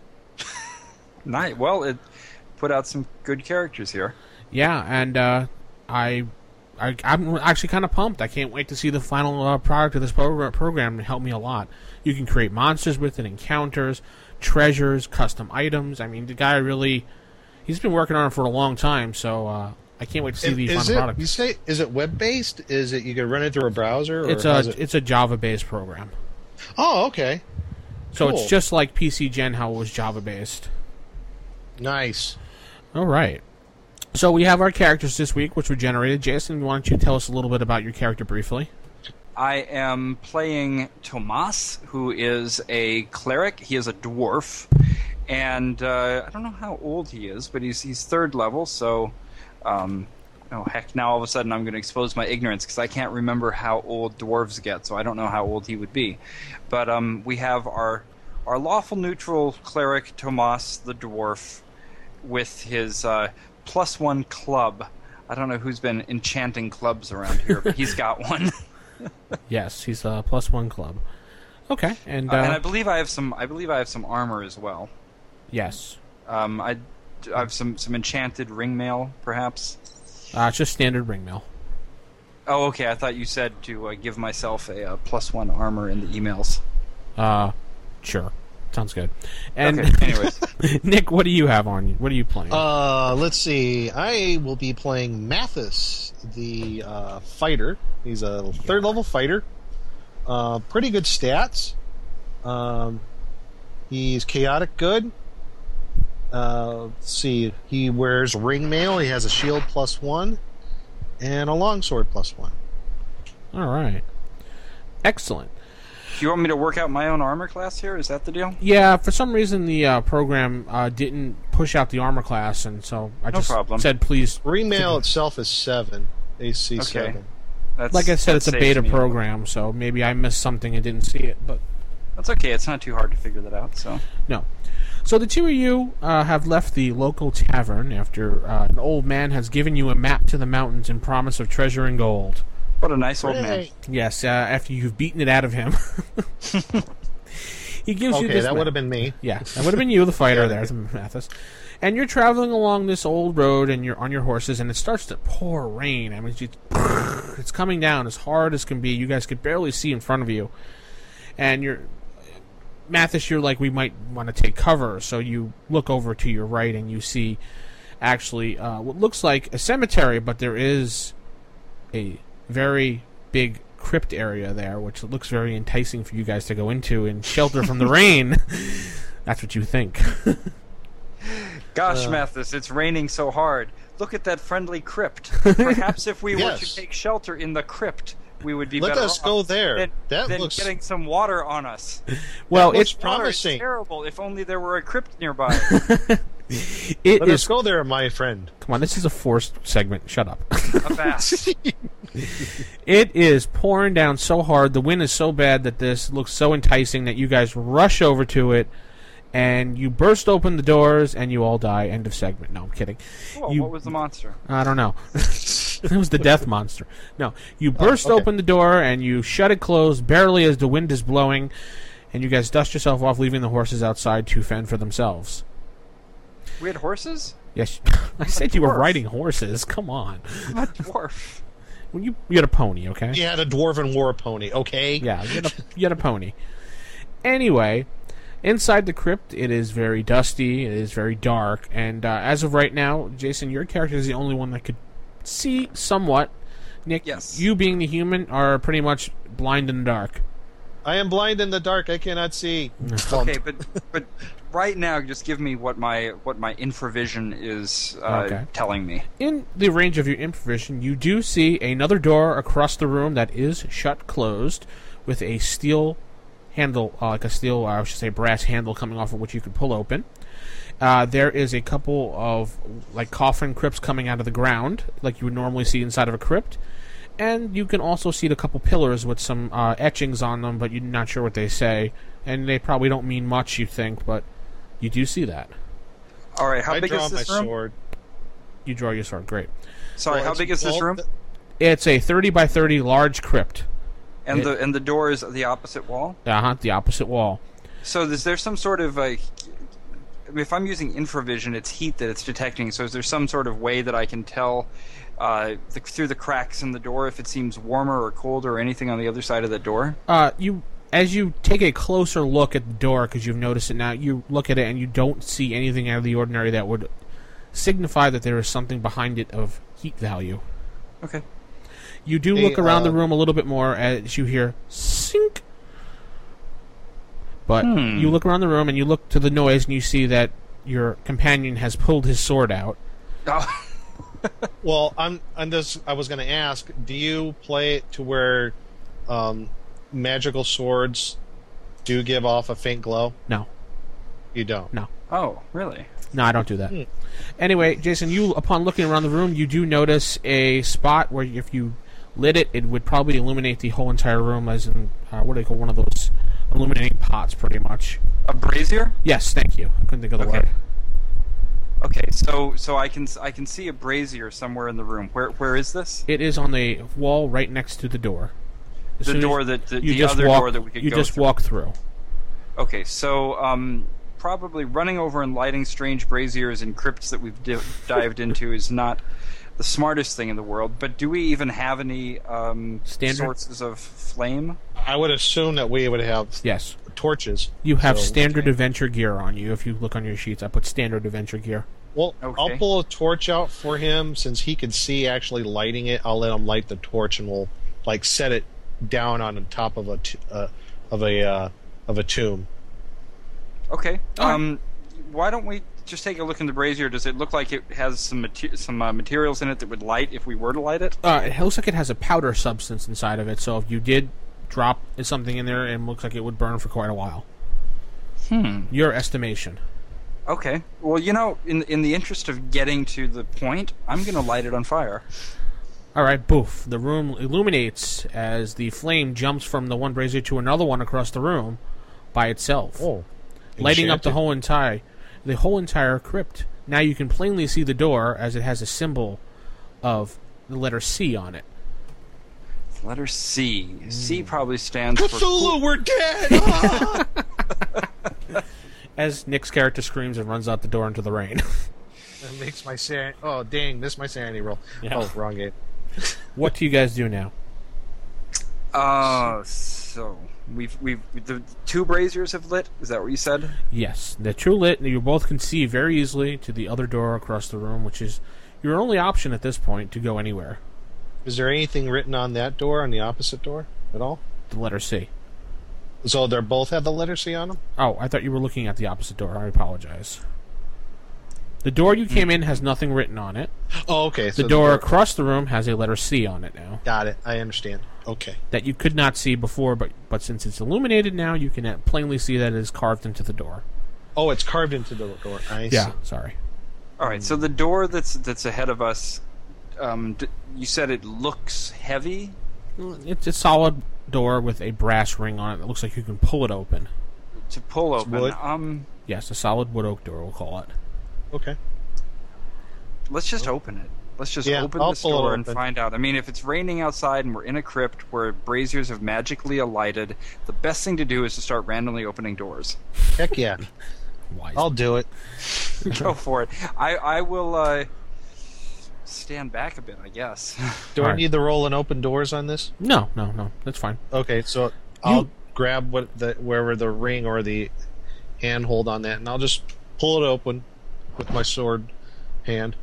Nice. Well, it put out some good characters here. Yeah, and uh, I, I, I'm actually kind of pumped. I can't wait to see the final uh, product of this progr- program. It helped me a lot. You can create monsters with it, encounters, treasures, custom items. I mean, the guy really, he's been working on it for a long time, so uh, I can't wait to see the is final it, product. You say, is it web-based? Is it you can run it through a browser? Or It's how's a it? it's a Java-based program. Oh, okay. So Cool. it's just like P C Gen, how it was Java-based. Nice. All right. So we have our characters this week, which were generated. Jason, why don't you tell us a little bit about your character briefly? I am playing Tomas, who is a cleric. He is a dwarf, and uh, I don't know how old he is, but he's he's third level. So, um, oh heck! Now all of a sudden I'm going to expose my ignorance because I can't remember how old dwarves get. So I don't know how old he would be. But um, we have our our lawful neutral cleric Tomas the dwarf with his uh, plus one club. I don't know who's been enchanting clubs around here, but he's got one. Yes, he's a plus one club. Okay, and uh, Uh, and I believe I have some. I believe I have some armor as well. yes, Um, I, I have some some enchanted ring mail, perhaps. uh, it's just standard ring mail. Oh, okay. I thought you said to uh, give myself a uh, plus one armor in the emails. Uh, sure, sounds good. And Okay. Anyways, Nick, what do you have on you? What are you playing? Uh, let's see. I will be playing Mathis, the uh, fighter. He's a third level fighter. Uh, pretty good stats. Um, he's chaotic good. Uh, let's see. He wears ring mail. He has a shield plus one, and a longsword plus one. All right, excellent. do you want me to work out my own armor class here? Is that the deal? Yeah, for some reason the uh, program uh, didn't push out the armor class, and so I No just problem. said please. Ring mail itself is seven. A C Okay. seven. That's, Like I said, that it's a saves beta me. program, so maybe I missed something and didn't see it, but That's okay. It's not too hard to figure that out. So no. So the two of you uh, have left the local tavern after uh, an old man has given you a map to the mountains and promise of treasure and gold. what a nice old man. Hooray. Yes, uh, after you've beaten it out of him. He gives you Okay, this that map. would have been me. Yeah, that would have been you, the fighter there, Mathis. And you're traveling along this old road, and you're on your horses, and it starts to pour rain. I mean, it's, it's coming down as hard as can be. You guys could barely see in front of you. And you're... Mathis, you're like, we might want to take cover, so you look over to your right, and you see, actually, uh, what looks like a cemetery, but there is a very big crypt area there, which looks very enticing for you guys to go into and shelter from the rain. That's what you think. Gosh, Uh. Mathis, it's raining so hard. Look at that friendly crypt. Perhaps if we were Yes. to take shelter in the crypt, we would be Let better us off go there. than, That than looks- getting some water on us. Well, looks it's Water is promising. terrible. If only there were a crypt nearby. it Let is. us go there, my friend. Come on, this is a forced segment. Shut up. Avast. It is pouring down so hard. The wind is so bad that this looks so enticing that you guys rush over to it, and you burst open the doors, and you all die. End of segment. No, I'm kidding. Whoa, You- what was the monster? I don't know. It was the death monster. No, you burst okay. open the door, and you shut it closed barely as the wind is blowing, and you guys dust yourself off, leaving the horses outside to fend for themselves. We had horses? Yes, I said you were dwarf. riding horses. Come on. I'm a dwarf. Well, you, you had a pony, okay? He had a dwarven war pony, okay? Yeah, you had, a, you had a pony. Anyway, inside the crypt, it is very dusty, it is very dark, and uh, as of right now, Jason, your character is the only one that could see somewhat. Nick, Yes. you being the human are pretty much blind in the dark. I am blind in the dark. I cannot see. Okay, but but right now, just give me what my what my infravision is uh, Okay. telling me. In the range of your infravision, you do see another door across the room that is shut closed with a steel handle, uh, like a steel, uh, I should say brass handle coming off of which you could pull open. Uh, there is a couple of like coffin crypts coming out of the ground, like you would normally see inside of a crypt. And you can also see a couple pillars with some uh, etchings on them, but you're not sure what they say. And they probably don't mean much, you think, but you do see that. All right, how I big draw is my this room? sword. You draw your sword, great. Sorry, Well, how it's- big is this well, room? th- It's a thirty by thirty large crypt. And it- the and the door is the opposite wall. Uh-huh, the opposite wall. So is there some sort of like, I mean, if I'm using infravision, it's heat that it's detecting. So is there some sort of way that I can tell uh, the, through the cracks in the door if it seems warmer or colder or anything on the other side of the door? Uh, you, as you take a closer look at the door, because you've noticed it now, you look at it and you don't see anything out of the ordinary that would signify that there is something behind it of heat value. Okay. You do Hey, look around the uh, room a little bit more as you hear sink. But Hmm. you look around the room and you look to the noise and you see that your companion has pulled his sword out. Oh, Well, I'm. I'm just. I was going to ask. Do you play it to where um, magical swords do give off a faint glow? No. You don't. No. oh, really? No, I don't do that. Hmm. Anyway, Jason, you upon looking around the room, you do notice a spot where if you lit it, it would probably illuminate the whole entire room, as in uh, what do they call one of those illuminating pots, pretty much. A brazier? Yes, thank you. I couldn't think of the Okay. word. Okay, so so I can I can see a brazier somewhere in the room. Where where is this? It is on the wall right next to the door. As The soon as door that the, you the just other walk, door that we could you go just through. walk through. Okay, so um, probably running over and lighting strange braziers in crypts that we've di- dived into is not the smartest thing in the world. But do we even have any um, Standard? sources of flame? I would assume that we would have Yes, torches. you have So- standard adventure gear on you. If you look on your sheets, I put standard adventure gear. Well, Okay. I'll pull a torch out for him since he can see actually lighting it. I'll let him light the torch, and we'll like set it down on the top of a t- uh, of a uh, of a tomb. Okay. All right. Um, why don't we just take a look in the brazier? Does it look like it has some mate- some uh, materials in it that would light if we were to light it? Uh, it looks like it has a powder substance inside of it, so if you did drop something in there, it looks like it would burn for quite a while. Hmm. Your estimation. Okay. Well, you know, in in the interest of getting to the point, I'm going to light it on fire. All right, boof. The room illuminates as the flame jumps from the one brazier to another one across the room by itself, Oh, lighting up the enchanted. whole entire the whole entire crypt. Now you can plainly see the door as it has a symbol of the letter C on it. Letter C. Hmm. C probably stands for. Cthulhu, we're dead. Ah! As Nick's character screams and runs out the door into the rain. That makes my san. Oh, dang! This my sanity roll. Yeah. Oh, wrong game. What do you guys do now? Uh, so we've we've the two braziers have lit. Is that what you said? Yes, the true lit, you both can see very easily to the other door across the room, which is your only option at this point to go anywhere. Is there anything written on that door, on the opposite door, at all? The letter C. So they both have the letter C on them. Oh, I thought you were looking at the opposite door. I apologize. The door you came in has nothing written on it. Oh, okay. The door across the room has a letter C on it now Got it. I understand. Okay. that you could not see before, but but since it's illuminated now, you can uh, plainly see that it is carved into the door. Oh, it's carved into the door. I see. sorry. All right. So the door that's that's ahead of us. Um, d- you said it looks heavy. It's a solid door with a brass ring on it that looks like you can pull it open. To pull It's open. wood? Um, Yes, a solid wood oak door, we'll call it. Okay. let's just open it. Let's just Yeah, open I'll this pull it door and open. find out. I mean, if it's raining outside and we're in a crypt where braziers have magically alighted, the best thing to do is to start randomly opening doors. Heck yeah. Wise. I'll do it. Go for it. I I will uh, stand back a bit, I guess. Do I Alright. need to roll and open doors on this? No, no, no. That's fine. Okay, so I'll grab what the wherever the ring or the handhold on that, and I'll just pull it open with my sword hand.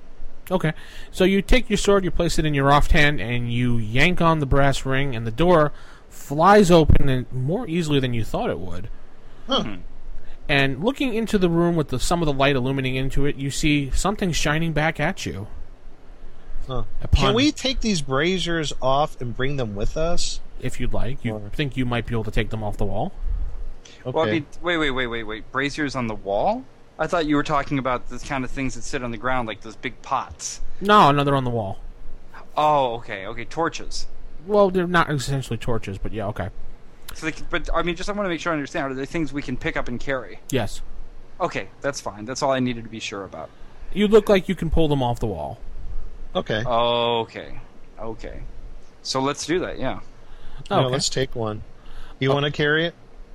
Okay. So you take your sword, you place it in your offhand, and you yank on the brass ring, and the door flies open and more easily than you thought it would. Huh. And looking into the room with the, some of the light illuminating into it, you see something shining back at you. Huh. Upon- Can we take these braziers off and bring them with us? If you'd like. You Or- think you might be able to take them off the wall? Okay. Well, I mean, wait, wait, wait, wait, wait. Braziers on the wall? I thought you were talking about the kind of things that sit on the ground, like those big pots. No, no, they're on the wall. Oh, okay, okay. Torches. Well, they're not essentially torches, but yeah, okay. So, they, can- but I mean, just I want to make sure I understand. Are they things we can pick up and carry? Yes. Okay, that's fine. That's all I needed to be sure about. You look like you can pull them off the wall. Okay. Okay, okay. So let's do that. Yeah. Yeah, Okay. let's take one. You want to carry it?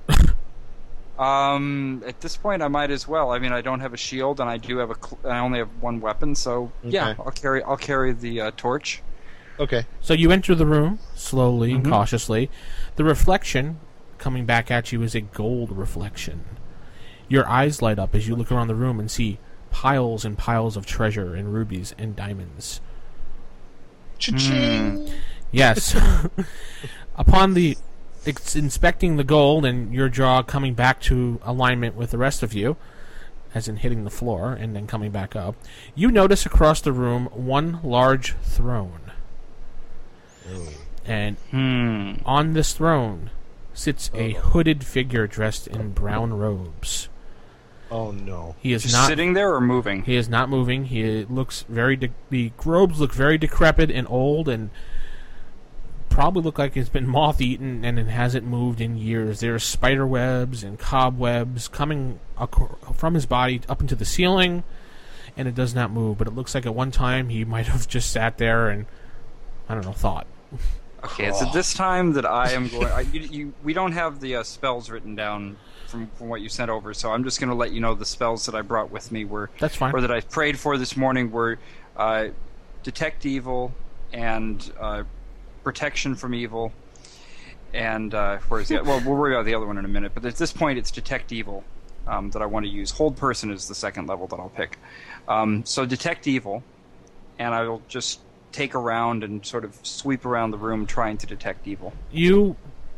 Um, at this point, I might as well. I mean, I don't have a shield, and I do have a. Cl- I only have one weapon, so yeah, Okay. I'll carry. I'll carry the uh, torch. Okay. So you enter the room slowly and Mhm. cautiously. The reflection coming back at you is a gold reflection. Your eyes light up as you look around the room and see piles and piles of treasure and rubies and diamonds. Cha-ching! Yes. Upon the ex- inspecting the gold and your jaw coming back to alignment with the rest of you, as in hitting the floor and then coming back up, you notice across the room one large throne. And Hmm. on this throne sits a hooded figure dressed in brown robes. Oh no. He is Just not sitting there or moving? He is not moving. He looks very. De- the robes look very decrepit and old, and probably look like it's been moth-eaten and it hasn't moved in years. There are spider webs and cobwebs coming ac- from his body up into the ceiling, and it does not move. But it looks like at one time he might have just sat there and I don't know thought. Okay, it's at this time that I am going. I, you, you, we don't have the uh, spells written down from, from what you sent over, so I'm just going to let you know the spells that I brought with me were, That's fine. or that I prayed for this morning were uh, detect evil and uh, protection from evil, and uh, where's the? Well, we'll worry about the other one in a minute. But at this point, it's detect evil um, that I want to use. Hold person is the second level that I'll pick. Um, so detect evil, and I will just take a round and sort of sweep around the room trying to detect evil. You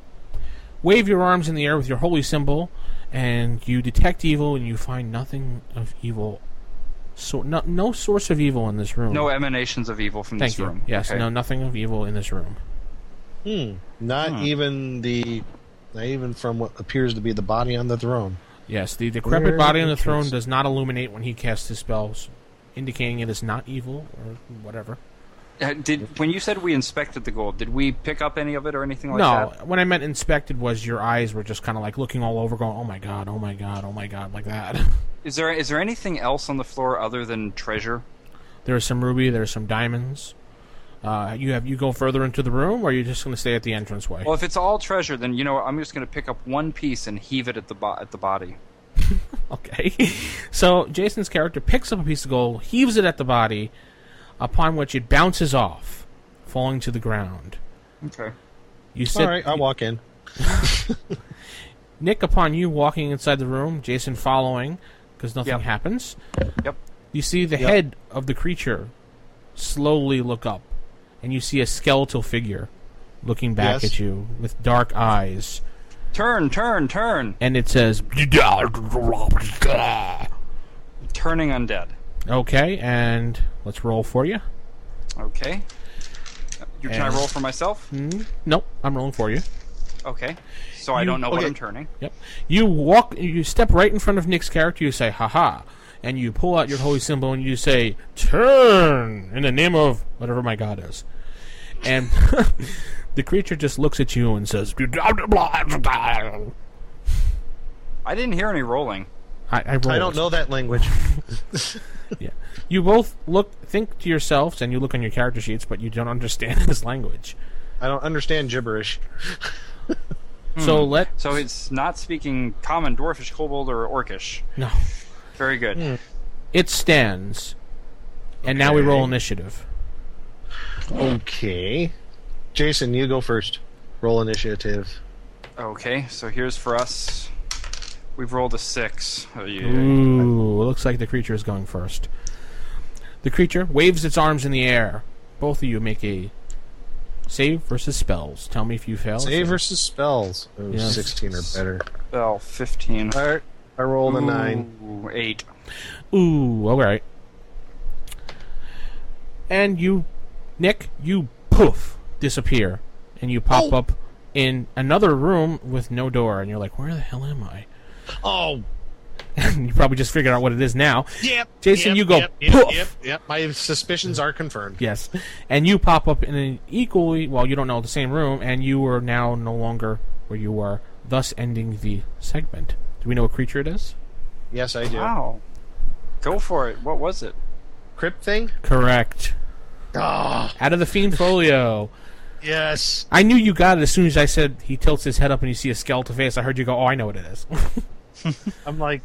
wave your arms in the air with your holy symbol, and you detect evil, and you find nothing of evil. So no, no source of evil in this room. No emanations of evil from Thank this you. room. Yes, Okay. no, nothing of evil in this room. Hmm. Not Hmm. even the. Not even from what appears to be the body on the throne. Yes, the decrepit Very body on the throne interesting. does not illuminate when he casts his spells, indicating it is not evil or whatever. Uh, did when you said we inspected the gold, did we pick up any of it or anything like no, that? what I meant inspected was your eyes were just kind of like looking all over, going, "Oh my god, oh my god, oh my god," like that. Is there is there anything else on the floor other than treasure? There's some ruby, there's some diamonds. Uh, you have you go further into the room, or are you just going to stay at the entranceway? Well, if it's all treasure, then you know what, I'm just going to pick up one piece and heave it at the bo- at the body. Okay. So Jason's character picks up a piece of gold, heaves it at the body, upon which it bounces off, falling to the ground. Okay. You sit, All right, I'll walk in. Nick, upon you walking inside the room, Jason following, because nothing Yep. happens, Yep. you see the Yep. head of the creature slowly look up, and you see a skeletal figure looking back Yes. at you with dark eyes, Turn, turn, turn. and it says, Turning undead. okay, and let's roll for you. Okay. You, can I And- roll for myself? Mm, nope, I'm rolling for you. Okay. So I You- don't know what okay. I'm turning. Yep. You walk, you step right in front of Nick's character, you say, haha, and you pull out your holy symbol and you say, turn, in the name of whatever my god is. And the creature just looks at you and says, I, I didn't hear any rolling. I rolled. I don't know that language. Yeah. You both look, think to yourselves, and you look on your character sheets, but you don't understand his language. I don't understand gibberish. So let, So it's not speaking common, dwarfish, kobold, or orcish. no, Very good. it stands. And now we Okay. roll initiative. Okay. Jason, you go first. Roll initiative. Okay, so here's for us. We've rolled a six. Oh, yeah. Ooh, it looks like the creature is going first. The creature waves its arms in the air. Both of you make a save versus spells. Tell me if you fail. Save versus spells. Oh, Yes. sixteen or better. Well, fifteen. All right, I rolled a nine. Ooh, eight. Ooh, all right. And you, Nick, you poof disappear, and you pop Oh. up in another room with no door, and you're like, "Where the hell am I?" Oh, And you probably just figured out what it is now. yep. Jason, yep, you go Yep, yep, poof. yep, yep. My suspicions are confirmed. Yes, and you pop up in an equally well, you don't know the same room, and you are now no longer where you were, thus ending the segment. Do we know what creature it is? Yes, I do. Wow. Go for it. What was it? Crypt thing. Correct. Ah, Out of the Fiend Folio. yes. I knew you got it as soon as I said he tilts his head up and you see a skeletal face. I heard you go, "Oh, I know what it is." I'm like,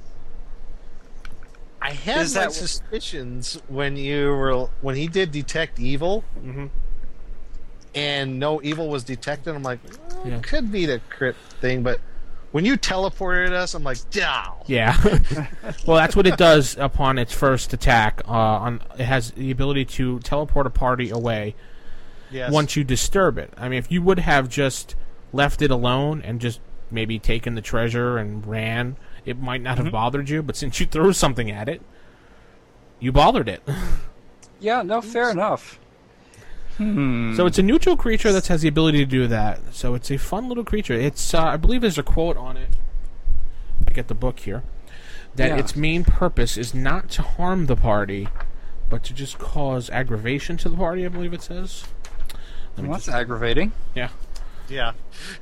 I had Is my that- suspicions when you were when he did detect evil, Mhm. and no evil was detected. I'm like, well, Yeah. it could be the crypt thing, but when you teleported us, I'm like, dow. Yeah. Well, that's what it does upon its first attack. Uh, on it has the ability to teleport a party away Yes. once you disturb it. I mean, if you would have just left it alone and just maybe taken the treasure and ran, it might not have bothered you. But since you threw something at it, you bothered it. Yeah, no, fair enough. Hmm. So it's a neutral creature that has the ability to do that. So it's a fun little creature. It's uh, I believe there's a quote on it. I get the book here. That Yeah. its main purpose is not to harm the party, but to just cause aggravation to the party. I believe it says. Let me Well, that's just- aggravating. yeah. Yeah.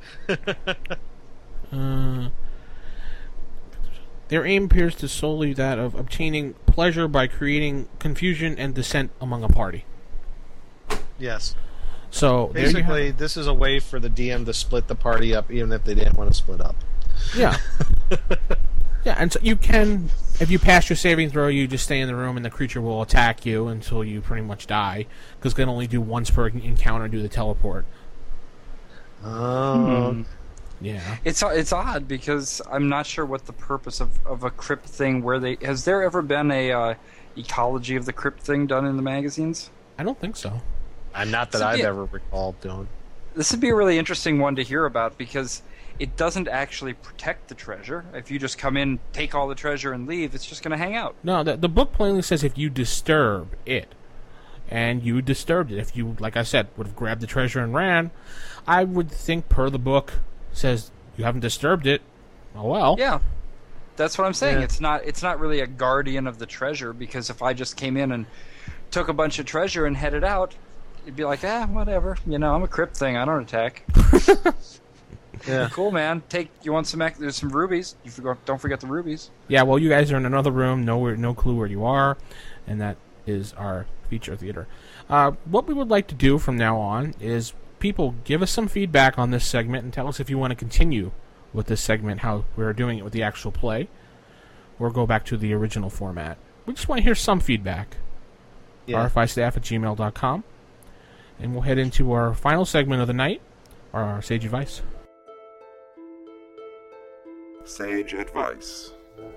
Uh, their aim appears to solely that of obtaining pleasure by creating confusion and dissent among a party. Yes. So there you have Basically, it. this is a way for the D M to split the party up, even if they didn't want to split up. Yeah. Yeah, and so you can, if you pass your saving throw, you just stay in the room and the creature will attack you until you pretty much die, because it can only do once per encounter, do the teleport. Oh. Hmm. Yeah. It's it's odd because I'm not sure what the purpose of, of a crypt thing. Where they has there ever been a uh, ecology of the crypt thing done in the magazines? I don't think so. And not that So, I've yeah. ever recalled doing. This would be a really interesting one to hear about because it doesn't actually protect the treasure. If you just come in, take all the treasure, and leave, it's just going to hang out. No, the, the book plainly says if you disturb it, and you disturbed it, if you, like I said, would have grabbed the treasure and ran, I would think per the book says you haven't disturbed it. Oh well. Yeah, that's what I'm saying. Yeah. It's not it's not really a guardian of the treasure because if I just came in and took a bunch of treasure and headed out, it'd be like, ah, whatever. You know, I'm a crypt thing. I don't attack. Yeah. Cool, man. Take you want some? ec- There's some rubies. You forgot, don't forget the rubies. Yeah, well, you guys are in another room, nowhere, no clue where you are, and that is our feature theater. Uh, what we would like to do from now on is people give us some feedback on this segment and tell us if you want to continue with this segment, how we're doing it with the actual play, or go back to the original format. We just want to hear some feedback. Yeah. R F I staff at gmail dot com. And we'll head into our final segment of the night, our Sage Advice. Sage Advice.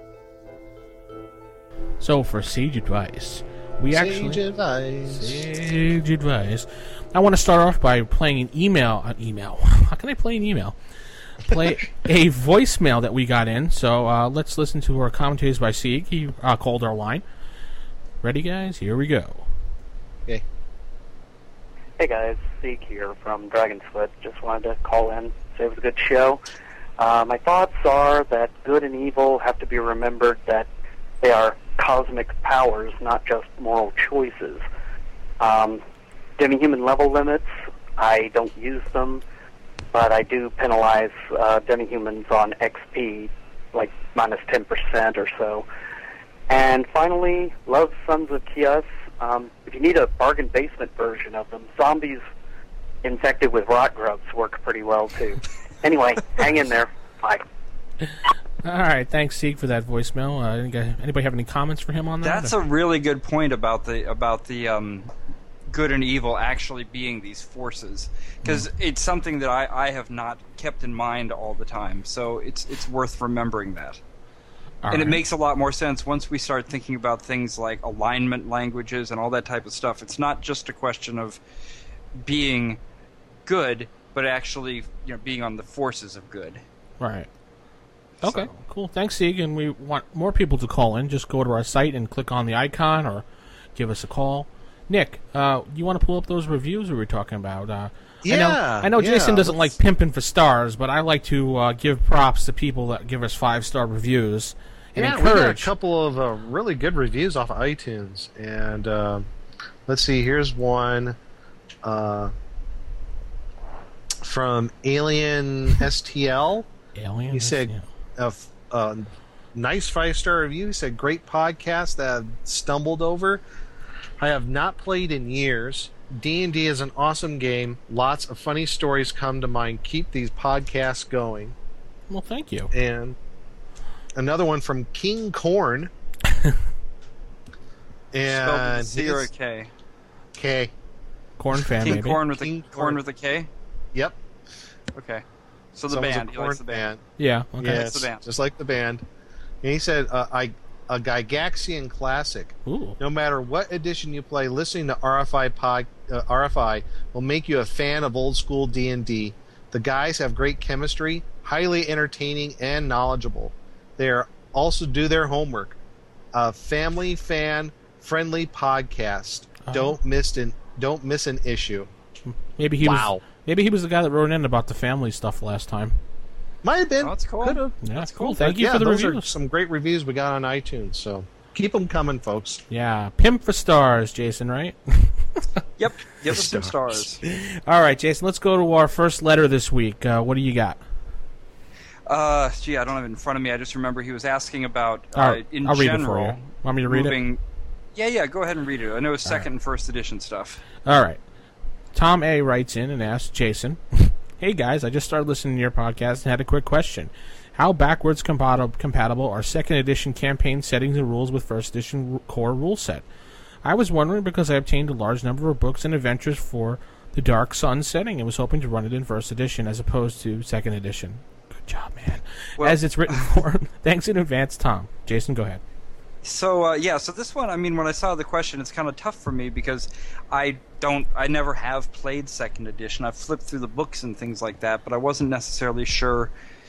So for Sage Advice, we Sage actually... advice. Sage advice. I want to start off by playing an email. An email. How can I play an email? Play a voicemail that we got in. So uh, let's listen to our commentaries by Sieg. He uh, called our line. Ready, guys? Here we go. Okay. Hey guys, Zeke here from Dragonsfoot. Just wanted to call in, say it was a good show. Uh, my thoughts are that good and evil have to be remembered that they are cosmic powers, not just moral choices. Um, demi-human level limits, I don't use them, but I do penalize uh, demi-humans on X P, like minus ten percent or so. And finally, love Sons of Kios. Um, if you need a bargain basement version of them, zombies infected with rot grubs work pretty well too. Anyway, hang in there. Bye. All right. Thanks, Sieg, for that voicemail. Uh, any guy- anybody have any comments for him on that? That's a really good point about the about the um, good and evil actually being these forces, because Mm. it's something that I, I have not kept in mind all the time. So it's it's worth remembering that. and right. it makes a lot more sense once we start thinking about things like alignment languages and all that type of stuff. It's not just a question of being good, but actually, you know, being on the forces of good. Right. Okay, So- cool. Thanks, Sieg. And we want more people to call in. Just go to our site and click on the icon or give us a call. Nick, uh, you want to pull up those reviews we were talking about? Uh, I know, Yeah, I know yeah, Jason doesn't let's- like pimping for stars, but I like to uh, give props to people that give us five-star reviews and Yeah, we got a encourage. couple of uh, really good reviews off of iTunes, and uh, let's see. Here's one uh, from Alien S T L. Alien. He said, yeah. a f- uh, nice five-star review. He said, great podcast that I've stumbled over. I have not played in years. D and D is an awesome game. Lots of funny stories come to mind. Keep these podcasts going. Well, thank you. And another one from King Corn. Spelled with a and C or a his- K? K. Corn fan, King maybe. Corn with a King corn Corn. with a K? Yep. Okay. So the Someone's a band. He Corn likes the band. Yeah. Okay. Yes, the band. just like the band. And he said, uh, I, a Gygaxian classic. Ooh. No matter what edition you play, listening to R F I pod, uh, R F I will make you a fan of old school D and D. The guys have great chemistry, highly entertaining and knowledgeable. They are also do their homework. A family fan friendly podcast. Uh-huh. Don't miss an don't miss an issue. Maybe he Wow. was. Maybe he was the guy that wrote in about the family stuff last time. Might have been. Oh, that's cool. Could have. Yeah, That's cool. cool. Thank you yeah, for the those reviews. are some great reviews we got on iTunes. So keep them coming, folks. Yeah, pimp for stars, Jason. Right? Yep. Give us some stars. All right, Jason. Let's go to our first letter this week. Uh, what do you got? Uh, gee, I don't have it in front of me. I just remember he was asking about uh, All right, in I'll read it general. for you. Want me to read it? moving, Yeah, yeah. Go ahead and read it. I know it's second and first edition stuff. All right. Tom A. writes in and asks Jason, hey guys, I just started listening to your podcast and had a quick question. How backwards compati- compatible are second edition campaign settings and rules with first edition r- core rule set? I was wondering because I obtained a large number of books and adventures for the Dark Sun setting and was hoping to run it in first edition as opposed to second edition. Good job, man. Well- as it's written for. Thanks in advance, Tom. Jason, go ahead. So uh, yeah, so this one, I mean, when I saw the question, it's kind of tough for me because I don't, I never have played second edition. I've flipped through the books and things like that, but I wasn't necessarily sure,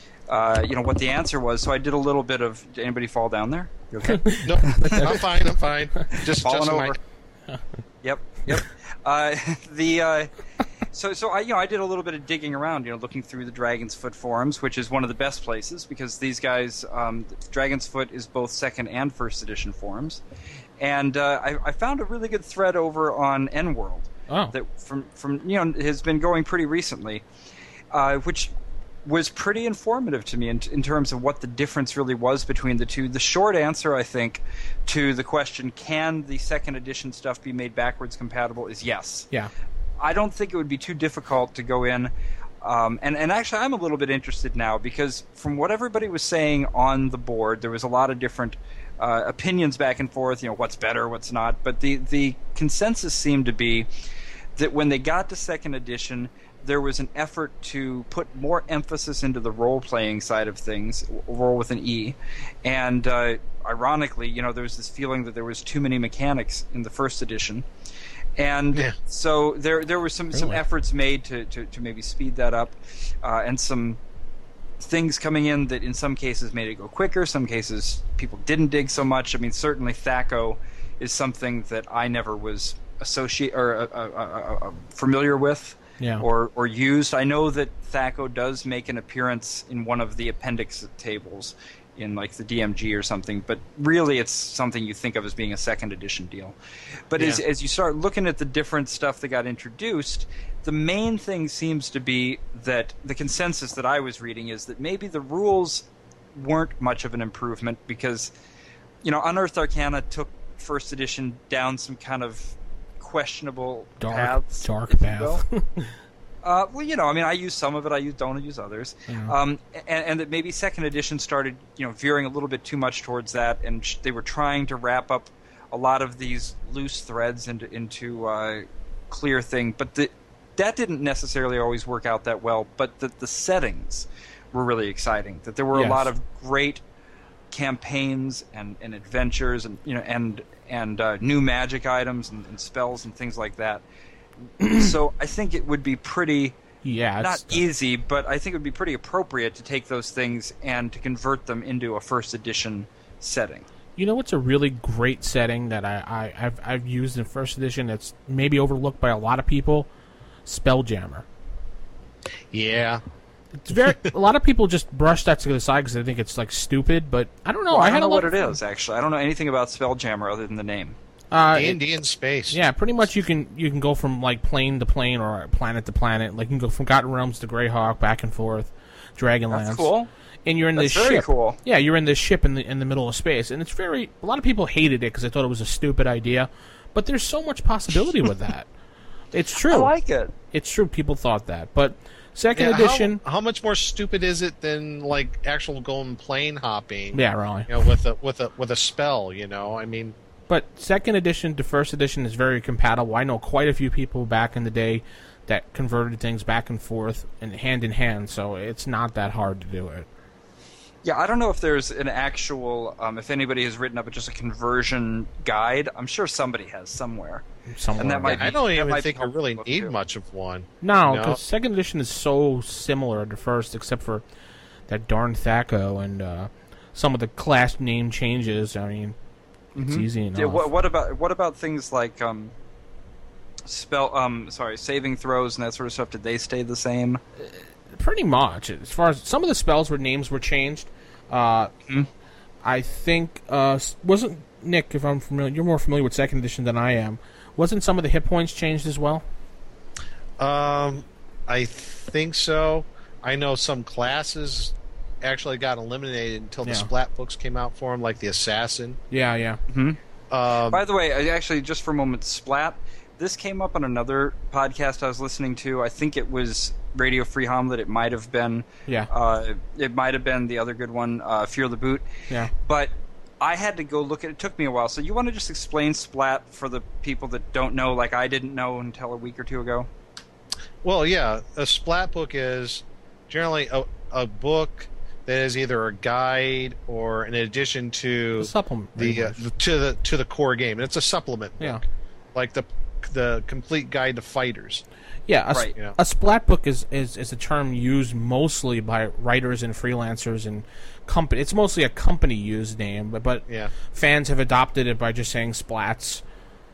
uh, you know, what the answer was. So I did a little bit of. Did anybody fall down there? You okay? No, I'm fine. I'm fine. Just Falling just over. my- Yep, yep. uh, the uh, so so I you know I did a little bit of digging around, you know, looking through the Dragon's Foot forums, which is one of the best places because these guys, um, Dragon's Foot is both second and first edition forums, and uh, I, I found a really good thread over on N World Oh. that from from you know has been going pretty recently, uh, which was pretty informative to me in, in terms of what the difference really was between the two. The short answer, I think, to the question, can the second edition stuff be made backwards compatible, is yes. Yeah. I don't think it would be too difficult to go in. Um, and, and actually, I'm a little bit interested now because from what everybody was saying on the board, there was a lot of different uh, opinions back and forth, you know, what's better, what's not. But the, the consensus seemed to be that when they got to second edition, there was an effort to put more emphasis into the role-playing side of things, roll with an E. And uh, ironically, you know, there was this feeling that there was too many mechanics in the first edition. And Yeah. so there there were some, some Really? efforts made to, to, to maybe speed that up, uh, and some things coming in that in some cases made it go quicker, some cases people didn't dig so much. I mean, certainly THAC0 is something that I never was associate or uh, uh, uh, uh, familiar with. Yeah. Or, or used. I know that THAC0 does make an appearance in one of the appendix tables in like the D M G or something, but really it's something you think of as being a second edition deal. But as, Yeah. as you start looking at the different stuff that got introduced, the main thing seems to be that the consensus that I was reading is that maybe the rules weren't much of an improvement because, you know, Unearthed Arcana took first edition down some kind of questionable Dark, paths. dark if you path. will. Uh, well, you know, I mean, I use some of it. I use, don't use others. Yeah. Um, and, and that maybe second edition started, you know, veering a little bit too much towards that, and sh- they were trying to wrap up a lot of these loose threads into into uh, clear thing. But the, that didn't necessarily always work out that well. But that the settings were really exciting. That there were Yes. a lot of great campaigns and, and adventures and you know and and uh, new magic items and, and spells and things like that. So I think it would be pretty yeah, not it's, easy, but I think it would be pretty appropriate to take those things and to convert them into a first edition setting. You know what's a really great setting that I, I, I've, I've used in first edition that's maybe overlooked by a lot of people? Spelljammer. Yeah. It's very. A lot of people just brush that to the side because they think it's like stupid, but I don't know. Well, I, I don't had know a lot what of it fun. is, actually. I don't know anything about Spelljammer other than the name. Uh, D and D in space. Yeah, pretty much you can you can go from like plane to plane or planet to planet. Like you can go from Forgotten Realms to Greyhawk, back and forth, Dragonlance. That's cool. And you're in That's this very ship. cool. Yeah, you're in this ship in the in the middle of space, and it's very. A lot of people hated it because they thought it was a stupid idea, but there's so much possibility with that. It's true. I like it. It's true. People thought that, but second Yeah, edition. How, how much more stupid is it than like actual going plane hopping? Yeah, really. You know, with a with a with a spell. You know, I mean. But second edition to first edition is very compatible. I know quite a few people back in the day that converted things back and forth and hand in hand, so it's not that hard to do it. Yeah, I don't know if there's an actual, um, if anybody has written up just a conversion guide. I'm sure somebody has somewhere. Somewhere. And that might I be, don't that even might think be I really helpful need too. much of one. No, you know? because second edition is so similar to first, except for that darn Thaco and uh, some of the class name changes. I mean, it's Mhm. easy enough. Yeah, what, what about what about things like um, spell? Um, sorry, saving throws and that sort of stuff. Did they stay the same? Pretty much. As far as some of the spells where names were changed, uh, Hmm? I think uh, s- wasn't Nick. If I'm familiar, you're more familiar with second edition than I am. Wasn't some of the hit points changed as well? Um, I think so. I know some classes actually got eliminated until the Yeah. Splat books came out for them, like the Assassin. Yeah, yeah. Um, By the way, I actually, just for a moment, Splat, this came up on another podcast I was listening to. I think it was Radio Free Hamlet. It might have been. Yeah. Uh, it might have been the other good one, uh, Fear the Boot. Yeah. But I had to go look at it. It took me a while. So you want to just explain Splat for the people that don't know, like I didn't know until a week or two ago? Well, yeah, a Splat book is generally a, a book that is either a guide or an addition to A supplement. the pretty uh, much. to the to the core game. And it's a supplement book, Yeah. like the the complete guide to fighters. Yeah, a, s- Right. Yeah. a splat book is, is, is a term used mostly by writers and freelancers and company. It's mostly a company-used name, but, but Yeah. fans have adopted it by just saying splats.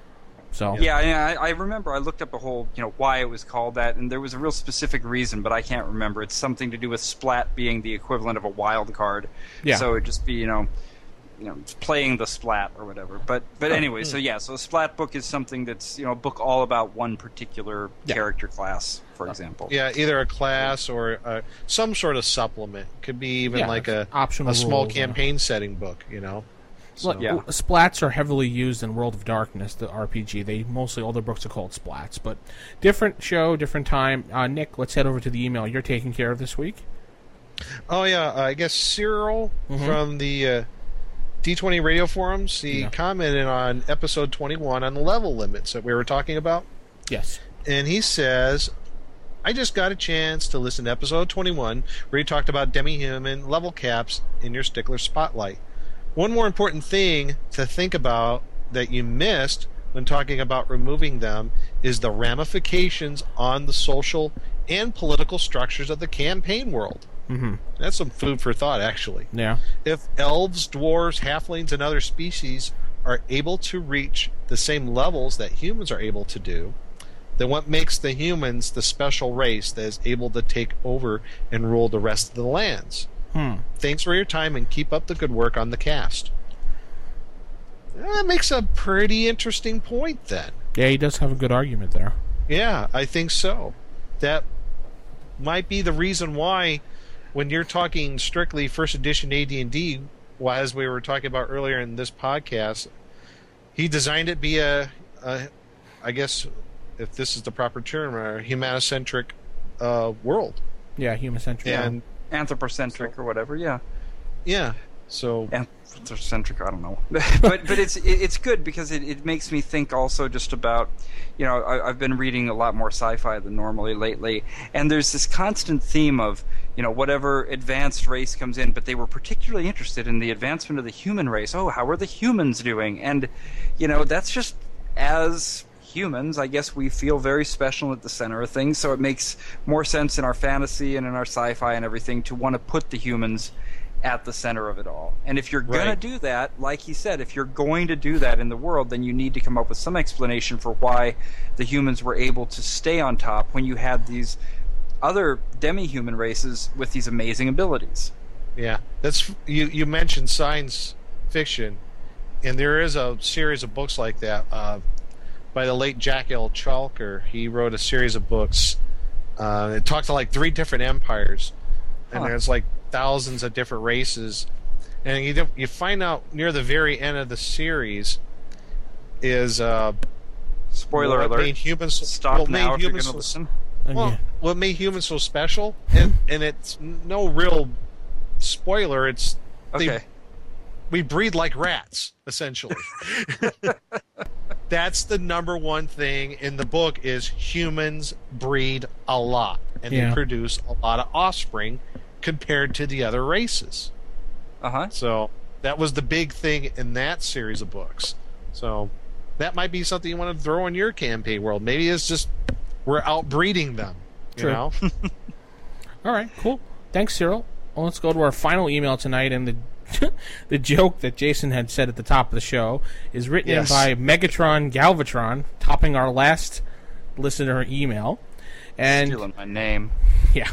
So Yeah, yeah, I, I remember. I looked up a whole, you know, why it was called that, and there was a real specific reason, but I can't remember. It's something to do with Splat being the equivalent of a wild card. Yeah. So it'd just be, you know, you know, playing the Splat or whatever. But but anyway, so yeah, so a Splat book is something that's, you know, a book all about one particular Yeah. character class, for example. Yeah, either a class or uh, some sort of supplement. Could be even Yeah, like a optional a small rules, yeah. campaign setting book. You know. So, Look, Yeah. w- splats are heavily used in World of Darkness, the R P G. They mostly all their books are called splats, but different show, different time. Uh, Nick, let's head over to the email you're taking care of this week. Oh yeah, uh, I guess Cyril Mhm. from the uh, D twenty radio forums. He Yeah. commented on episode twenty-one on the level limits that we were talking about, Yes. and he says, "I just got a chance to listen to episode twenty-one where you talked about demi-human level caps in your Stickler Spotlight. One more important thing to think about that you missed when talking about removing them is the ramifications on the social and political structures of the campaign world." Mm-hmm. That's some food for thought, actually. Yeah. If elves, dwarves, halflings, and other species are able to reach the same levels that humans are able to do, then what makes the humans the special race that is able to take over and rule the rest of the lands? Hmm. Thanks for your time and keep up the good work on the cast. That makes a pretty interesting point, then. Yeah, he does have a good argument there. Yeah, I think so. That might be the reason why, when you're talking strictly first edition A D and D, well, as we were talking about earlier in this podcast, he designed it be a, a I guess, if this is the proper term, a humanocentric uh, world. Yeah, human-centric. And Anthropocentric or whatever, yeah. yeah, So anthropocentric, I don't know, but but it's it's good because it, it makes me think also just about, you know, I, I've been reading a lot more sci-fi than normally lately, and there's this constant theme of, you know, whatever advanced race comes in, but they were particularly interested in the advancement of the human race. Oh, how are the humans doing? And, you know, that's just, as humans, I guess we feel very special at the center of things, so it makes more sense in our fantasy and in our sci-fi and everything to want to put the humans at the center of it all. And if you're going Right. to do that, like he said, if you're going to do that in the world, then you need to come up with some explanation for why the humans were able to stay on top when you had these other demi-human races with these amazing abilities. yeah, that's you. You mentioned science fiction, and there is a series of books like that uh, by the late Jack L. Chalker. He wrote a series of books. Uh, it talked to like three different empires, and Huh. there's like thousands of different races. And you don't- you find out near the very end of the series is uh, Spoiler what alert. made humans Stop what now made if you're humans going to so- listen. And well, yeah. what made humans so special, and and it's no real spoiler. It's they Okay. we breed like rats, essentially. That's the number one thing in the book is humans breed a lot, and Yeah. they produce a lot of offspring compared to the other races. Uh-huh. So that was the big thing in that series of books. So that might be something you want to throw in your campaign world. Maybe it's just we're outbreeding them, you True. know? All right, cool. Thanks, Cyril. Well, let's go to our final email tonight, and the the joke that Jason had said at the top of the show is written Yes. in by Megatron Galvatron, topping our last listener email. And Stealing my name. yeah,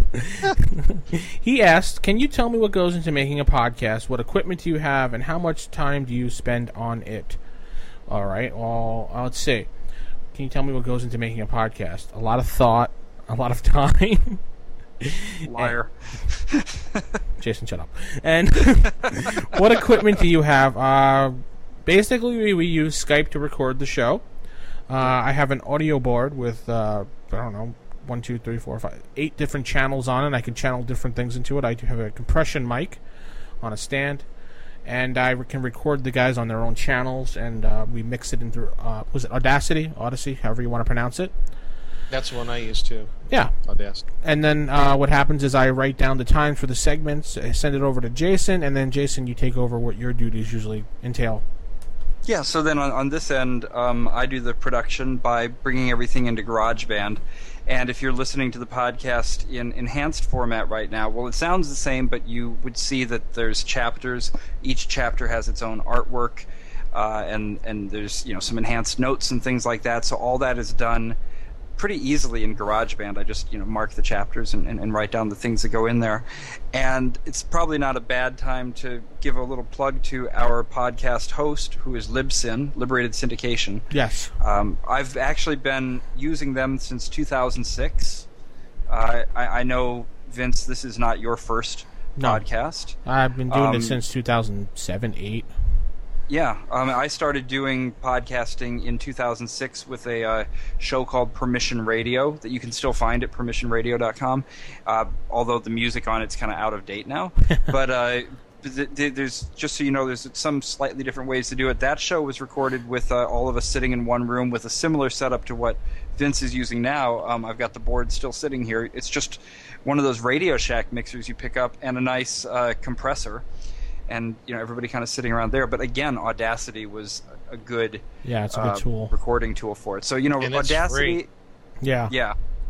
he asked, "Can you tell me what goes into making a podcast? What equipment do you have, and how much time do you spend on it?" All right. Well, uh, let's see. Can you tell me what goes into making a podcast? A lot of thought, a lot of time. Liar. Jason, shut up. And what equipment do you have? Uh, basically, we, we use Skype to record the show. Uh, I have an audio board with, uh, I don't know, one, two, three, four, five, eight different channels on it. I can channel different things into it. I do have a compression mic on a stand. And I can record the guys on their own channels, and uh, we mix it into, uh, was it Audacity? Odyssey, however you want to pronounce it. That's one I use too. Yeah. Audacity. And then uh, what happens is I write down the times for the segments, I send it over to Jason, and then Jason, you take over what your duties usually entail. Yeah, so then on, on this end, um, I do the production by bringing everything into GarageBand. And if you're listening to the podcast in enhanced format right now, well, it sounds the same, but you would see that there's chapters. Each chapter has its own artwork, uh, and and there's you know some enhanced notes and things like that. So all that is done pretty easily in GarageBand. I just you know mark the chapters and, and, and write down the things that go in there. And it's probably not a bad time to give a little plug to our podcast host, who is Libsyn, Liberated Syndication. Yes. Um, I've actually been using them since two thousand six. Uh, I, I know, Vince, this is not your first No. podcast. I've been doing Um, it since two thousand seven, eight. Yeah, um, I started doing podcasting in two thousand six with a uh, show called Permission Radio that you can still find at permission radio dot com, uh, although the music on it's kind of out of date now. But uh, th- th- there's just so you know, there's some slightly different ways to do it. That show was recorded with uh, all of us sitting in one room with a similar setup to what Vince is using now. Um, I've got the board still sitting here. It's just one of those Radio Shack mixers you pick up and a nice uh, compressor. And you know everybody kind of sitting around there, but again, Audacity was a good Yeah, it's a good uh, tool. recording tool for it. So you know, And it's Audacity, free. Yeah. yeah.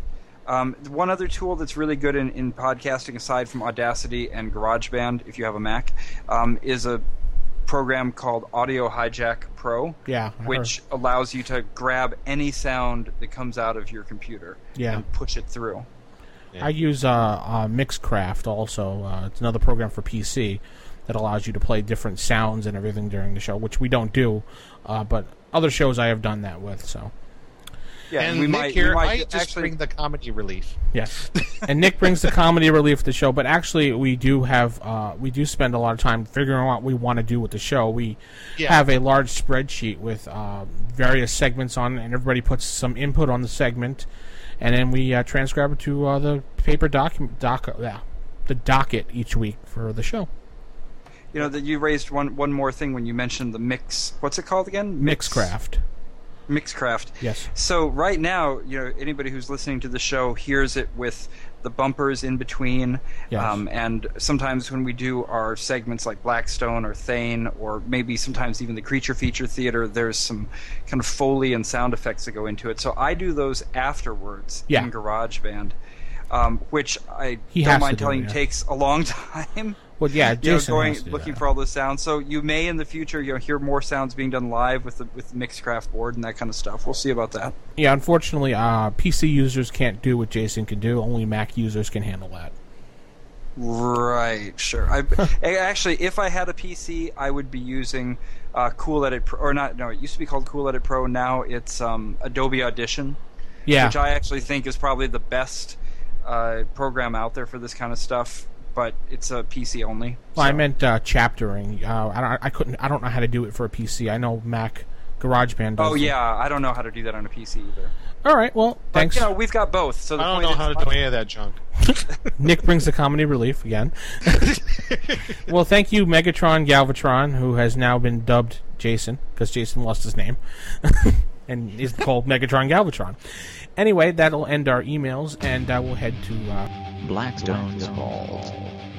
Um, one other tool that's really good in, in podcasting, aside from Audacity and GarageBand, if you have a Mac, um, is a program called Audio Hijack Pro, Yeah. I which heard. allows you to grab any sound that comes out of your computer Yeah. and push it through. I use uh, uh, Mixcraft also. Uh, it's another program for P C that allows you to play different sounds and everything during the show, which we don't do, uh, but other shows I have done that with. So Yeah, and we Nick might, here, we might I just actually, bring the comedy relief. yes, and Nick brings the comedy relief to the show. But actually, we do have uh, we do spend a lot of time figuring out what we want to do with the show. We Yeah. have a large spreadsheet with uh, various segments on it, and everybody puts some input on the segment, and then we uh, transcribe it to uh, the paper document doc, yeah, the docket each week for the show. you know, that you raised one one more thing when you mentioned the mix. What's it called again? Mix, Mixcraft. Mixcraft. Yes. So right now, you know, anybody who's listening to the show hears it with the bumpers in between. Yes. Um, and sometimes when we do our segments like Blackstone or Thane, or maybe sometimes even the Creature Feature Theater, there's some kind of Foley and sound effects that go into it. So I do those afterwards Yeah. in GarageBand, um, which I He has don't to mind do telling it, you yeah. takes a long time. Well, yeah, You know, Jason going has to do looking that. for all those sounds. So you may in the future, you know, hear more sounds being done live with the with the Mixcraft board and that kind of stuff. We'll see about that. Yeah, unfortunately, uh, P C users can't do what Jason can do. Only Mac users can handle that. Right, sure. I actually, if I had a P C, I would be using uh, Cool Edit Pro, or not. No, it used to be called Cool Edit Pro. Now it's um, Adobe Audition. Yeah. Which I actually think is probably the best uh, program out there for this kind of stuff. But it's a P C only. Well, so. I meant uh, chaptering. Uh, I, don't, I couldn't. I don't know how to do it for a P C. I know Mac GarageBand does. Oh it. yeah, I don't know how to do that on a P C either. All right. Well, But, thanks. you know, we've got both. So the I don't point know is, how to do any of that junk. Nick brings the comedy relief again. Well, thank you, Megatron Galvatron, who has now been dubbed Jason because Jason lost his name and is called Megatron Galvatron. Anyway, that'll end our emails, and uh, we'll head to uh, Blackstone's Vault.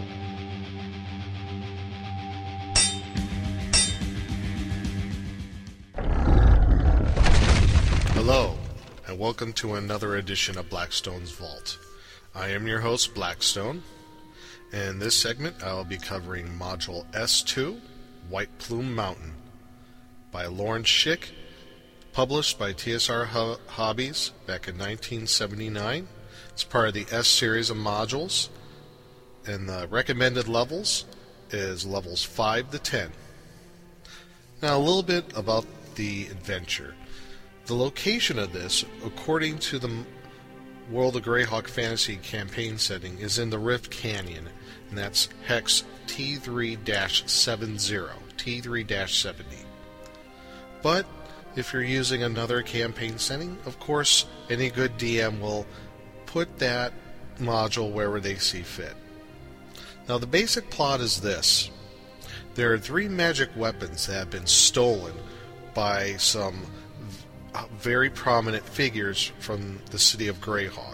Hello, and welcome to another edition of Blackstone's Vault. I am your host, Blackstone, and in this segment I will be covering Module S two, White Plume Mountain, by Lawrence Schick, published by T S R Ho- Hobbies back in nineteen seventy-nine. It's part of the S series of modules, and the recommended levels is levels five to ten. Now a little bit about the adventure. The location of this, according to the World of Greyhawk Fantasy campaign setting, is in the Rift Canyon, and that's hex T three seventy, T three seventy. But if you're using another campaign setting, of course, any good D M will put that module wherever they see fit. Now, the basic plot is this. There are three magic weapons that have been stolen by some very prominent figures from the city of Greyhawk.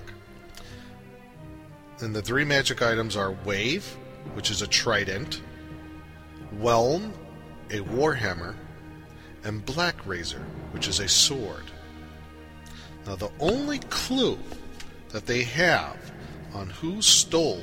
And the three magic items are Wave, which is a trident, Whelm, a warhammer, and Black Razor, which is a sword. Now, the only clue that they have on who stole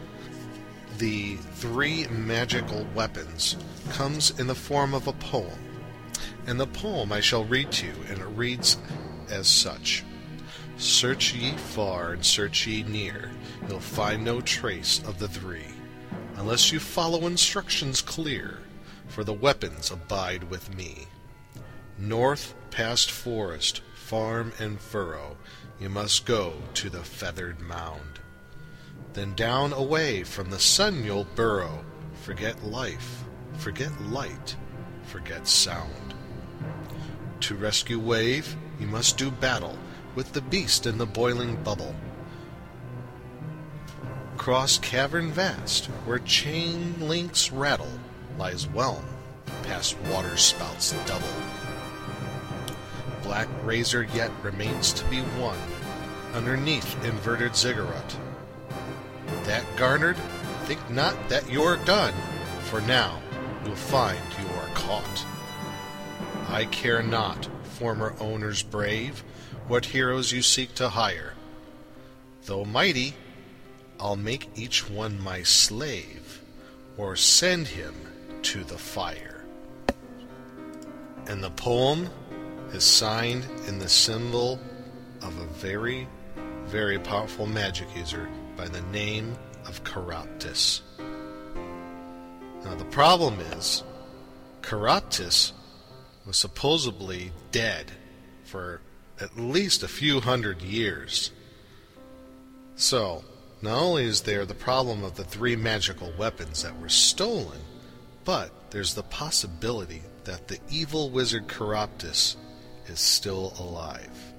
the three magical weapons comes in the form of a poem. And the poem I shall read to you, and it reads as such. Search ye far and search ye near, you'll find no trace of the three, unless you follow instructions clear, for the weapons abide with me. North past forest, farm and furrow, you must go to the feathered mound. Then down away from the sun you'll burrow, forget life, forget light, forget sound. To rescue Wave, you must do battle with the beast in the boiling bubble. Cross cavern vast, where chain links rattle, lies Whelm, past water spouts double. Black Razor yet remains to be won, underneath inverted ziggurat. That garnered, think not that you're done, for now you'll find you are caught. I care not, former owners brave, what heroes you seek to hire. Though mighty, I'll make each one my slave, or send him to the fire. And the poem is signed in the symbol of a very, very powerful magic user by the name of Chiroptis. Now the problem is, Chiroptis was supposedly dead for at least a few hundred years. So, not only is there the problem of the three magical weapons that were stolen, but there's the possibility that the evil wizard Chiroptis is still alive.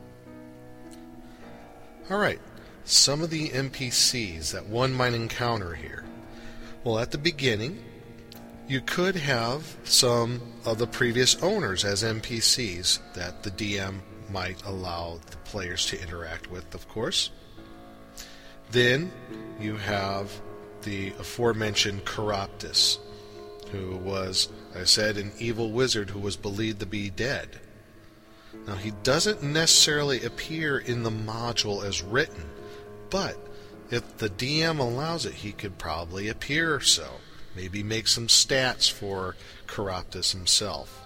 Alright, some of the N P Cs that one might encounter here. Well, at the beginning, You could have some of the previous owners as N P Cs that the D M might allow the players to interact with, of course. Then you have the aforementioned Chiroptis, who was, I said, an evil wizard who was believed to be dead. Now, he doesn't necessarily appear in the module as written, but if the D M allows it, he could probably appear so. Maybe make some stats for Chiroptis himself.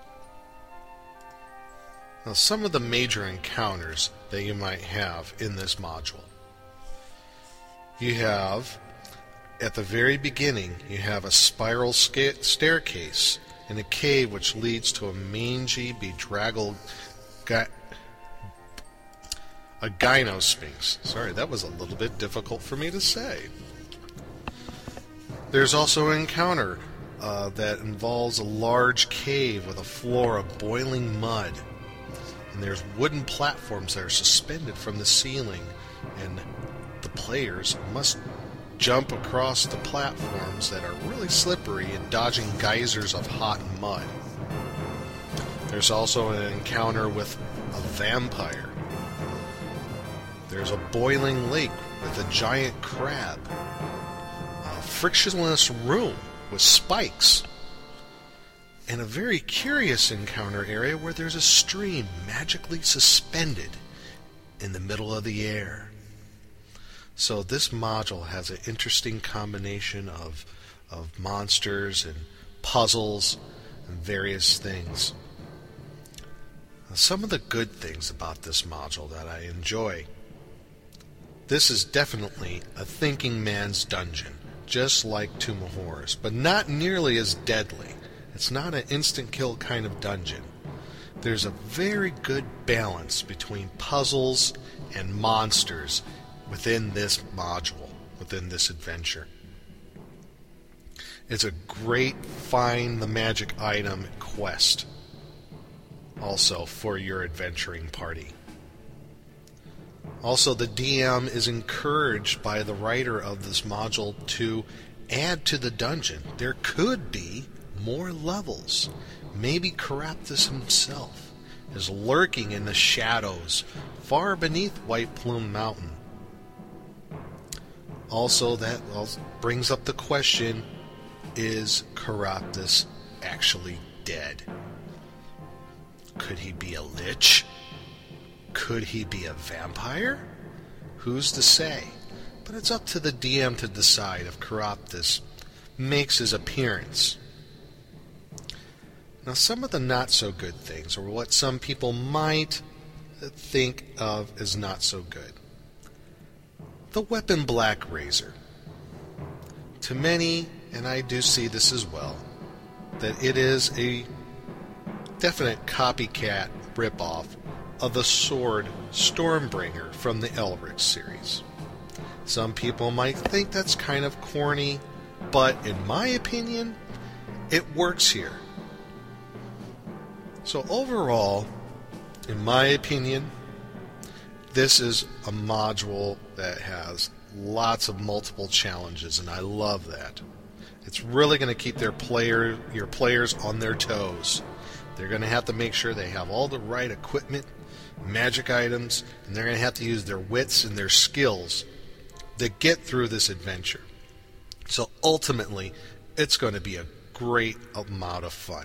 Now, some of the major encounters that you might have in this module. You have, at the very beginning, you have a spiral sca- staircase in a cave which leads to a mangy, bedraggled guy. A Gynosphinx. Sorry, that was a little bit difficult for me to say. There's also an encounter uh, that involves a large cave with a floor of boiling mud. And there's wooden platforms that are suspended from the ceiling, and the players must jump across the platforms that are really slippery and dodging geysers of hot mud. There's also an encounter with a vampire. There's a boiling lake with a giant crab. A frictionless room with spikes. And a very curious encounter area where there's a stream magically suspended in the middle of the air. So this module has an interesting combination of, of monsters and puzzles and various things. Now, some of the good things about this module that I enjoy. This is definitely a thinking man's dungeon, just like Tomb of Horrors, but not nearly as deadly. It's not an instant kill kind of dungeon. There's a very good balance between puzzles and monsters within this module, within this adventure. It's a great find the magic item quest, also for your adventuring party. Also, the D M is encouraged by the writer of this module to add to the dungeon. There could be more levels. Maybe Chiroptis himself is lurking in the shadows far beneath White Plume Mountain. Also, that brings up the question, is Chiroptis actually dead? Could he be a lich? Could he be a vampire? Who's to say? But it's up to the D M to decide if Chiroptis makes his appearance. Now, some of the not-so-good things, or what some people might think of as not-so-good. The weapon Black Razor. To many, and I do see this as well, that it is a definite copycat ripoff of the sword Stormbringer from the Elric series. Some people might think that's kind of corny, but in my opinion, it works here. So overall, in my opinion, this is a module that has lots of multiple challenges, and I love that. It's really going to keep their player, your players on their toes. They're going to have to make sure they have all the right equipment, magic items, and they're going to have to use their wits and their skills to get through this adventure. So ultimately, it's going to be a great amount of fun.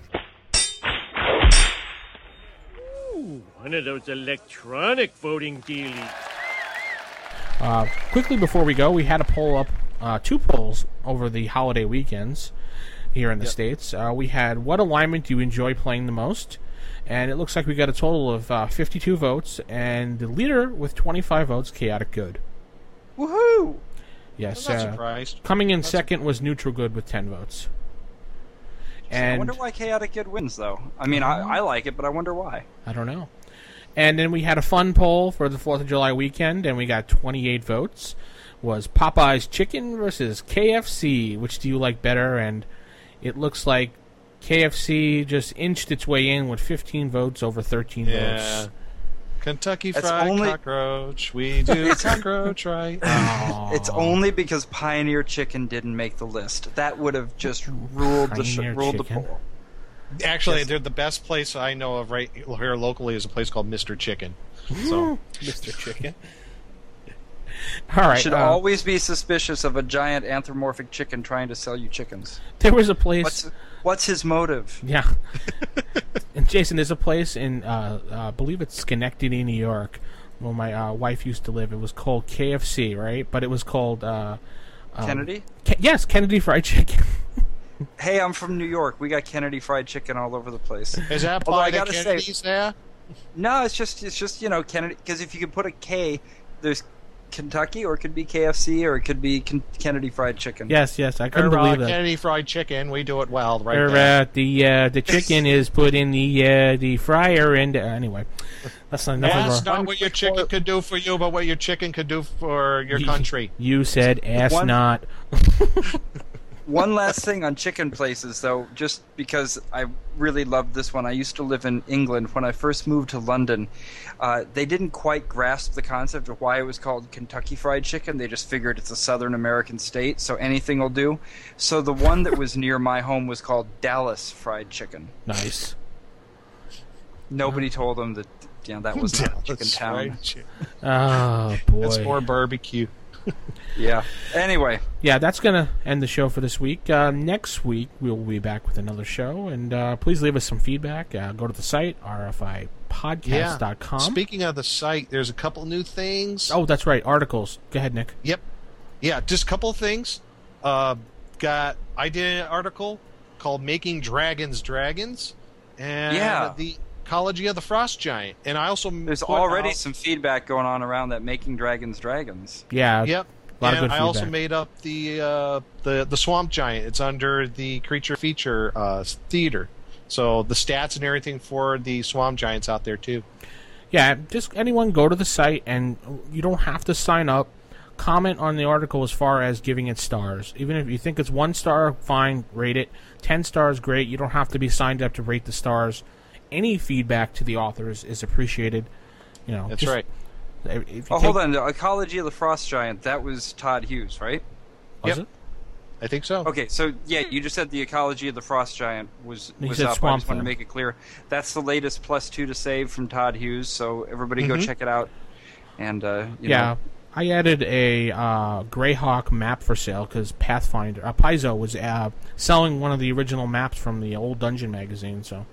Ooh, one of those electronic voting dealies. Uh, quickly before we go, we had to pull up uh, two polls over the holiday weekends here in the Yep. States. Uh, we had, what alignment do you enjoy playing the most? And it looks like we got a total of uh, fifty-two votes, and the leader with twenty-five votes, Chaotic Good. Woohoo! Yes. I'm not uh, surprised. Coming in Not second was Neutral Good with ten votes. I And wonder why Chaotic Good wins, though. I mean, I, I like it, but I wonder why. I don't know. And then we had a fun poll for the fourth of July weekend, and we got twenty-eight votes. Was Popeye's Chicken versus K F C. Which do you like better? And it looks like K F C just inched its way in with fifteen votes over thirteen Yeah. votes. Kentucky It's Fried only- Cockroach. We do cockroach right. It's only because Pioneer Chicken didn't make the list. That would have just ruled the sh- Pioneer ruled the Chicken? poll. Actually, Yes. they're the best place I know of right here locally is a place called Mister Chicken. So, Mister Chicken. All right. Should uh, always be suspicious of a giant anthropomorphic chicken trying to sell you chickens. There was a place. What's what's his motive? Yeah. And Jason, there's a place in, uh, uh, I believe it's Schenectady, New York, where my uh, wife used to live. It was called K F C, right? But it was called uh, um, Kennedy? Ke- yes, Kennedy Fried Chicken. Hey, I'm from New York. We got Kennedy Fried Chicken all over the place. is that Although by I the gotta Kennedys say, there? no, it's just it's just you know Kennedy because if you could put a K, there's Kentucky, or it could be K F C, or it could be Ken- Kennedy Fried Chicken. Yes, yes, I couldn't Or, uh, believe that. Kennedy Fried Chicken. We do it well, right Or, there. uh, the uh, the chicken is put in the uh, the fryer, and uh, anyway, that's not enough That's of our. not what your chicken could do for you, but what your chicken could do for your You- country. You said ass One- not. One last thing on chicken places, though, just because I really loved this one. I used to live in England. When I first moved to London, uh, they didn't quite grasp the concept of why it was called Kentucky Fried Chicken. They just figured it's a Southern American state, so anything will do. So the one that was near my home was called Dallas Fried Chicken. Nice. Nobody told them that you know that was not a chicken Dallas town. Fried Chicken. Oh boy. It's more barbecue. Yeah. Anyway, Yeah, that's gonna end the show for this week. Uh, next week we'll be back with another show, and uh, please leave us some feedback. Uh, go to the site r f i podcast dot com. Speaking of the site, there's a couple new things. Oh, that's right, articles. Go ahead, Nick. Yep. Yeah, just a couple of things. Uh, got I did an article called "Making Dragons Dragons," and Yeah. the ecology of the frost giant. And I also there's put already out- some feedback going on around that Making Dragons Dragons. Yeah. Yep. A lot and of good I also feedback. made up the uh, the the swamp giant. It's under the creature feature uh, theater. So the stats and everything for the swamp giants out there too. Yeah, just anyone go to the site, and you don't have to sign up. Comment on the article as far as giving it stars. Even if you think it's one star, fine, rate it. Ten stars, great. You don't have to be signed up to rate the stars. Any feedback to the authors is appreciated. You know, That's just- right. If you Oh, take- hold on. The Ecology of the Frost Giant, that was Todd Hughes, right? Was Yep. it? I think so. Okay, so yeah, you just said the Ecology of the Frost Giant was, He was said up. I Swamp just wanted to Thing. make it clear. That's the latest plus two to save from Todd Hughes, so everybody go Mhm. check it out. And, uh, you Yeah, know, I added a uh, Greyhawk map for sale because Pathfinder, uh, Paizo was uh, selling one of the original maps from the old Dungeon magazine. So,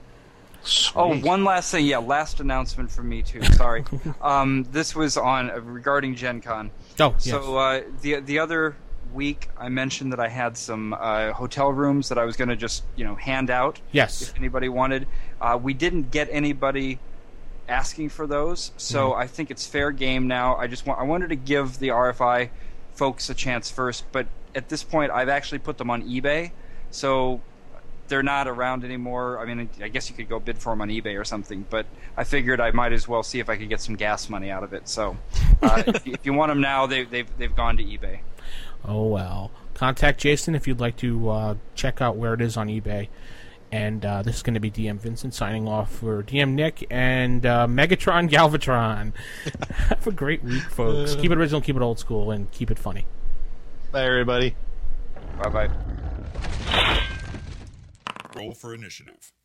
Oh, one last thing. Yeah, last announcement from me too. Sorry. um, this was on uh, regarding Gen Con. Oh, yes. So uh, the the other week I mentioned that I had some uh, hotel rooms that I was going to just you know hand out. Yes. If anybody wanted, uh, we didn't get anybody asking for those, so Mhm. I think it's fair game now. I just want I wanted to give the R F I folks a chance first, but at this point I've actually put them on eBay, so they're not around anymore. I mean, I guess you could go bid for them on eBay or something, but I figured I might as well see if I could get some gas money out of it. So, uh, if, you, if you want them now, they, they've they've gone to eBay. Oh well. Contact Jason if you'd like to uh, check out where it is on eBay. And uh, this is going to be D M Vincent signing off for D M Nick and uh, Megatron Galvatron. Have a great week, folks. Keep it original, keep it old school, and keep it funny. Bye, everybody. Bye bye. Roll for initiative.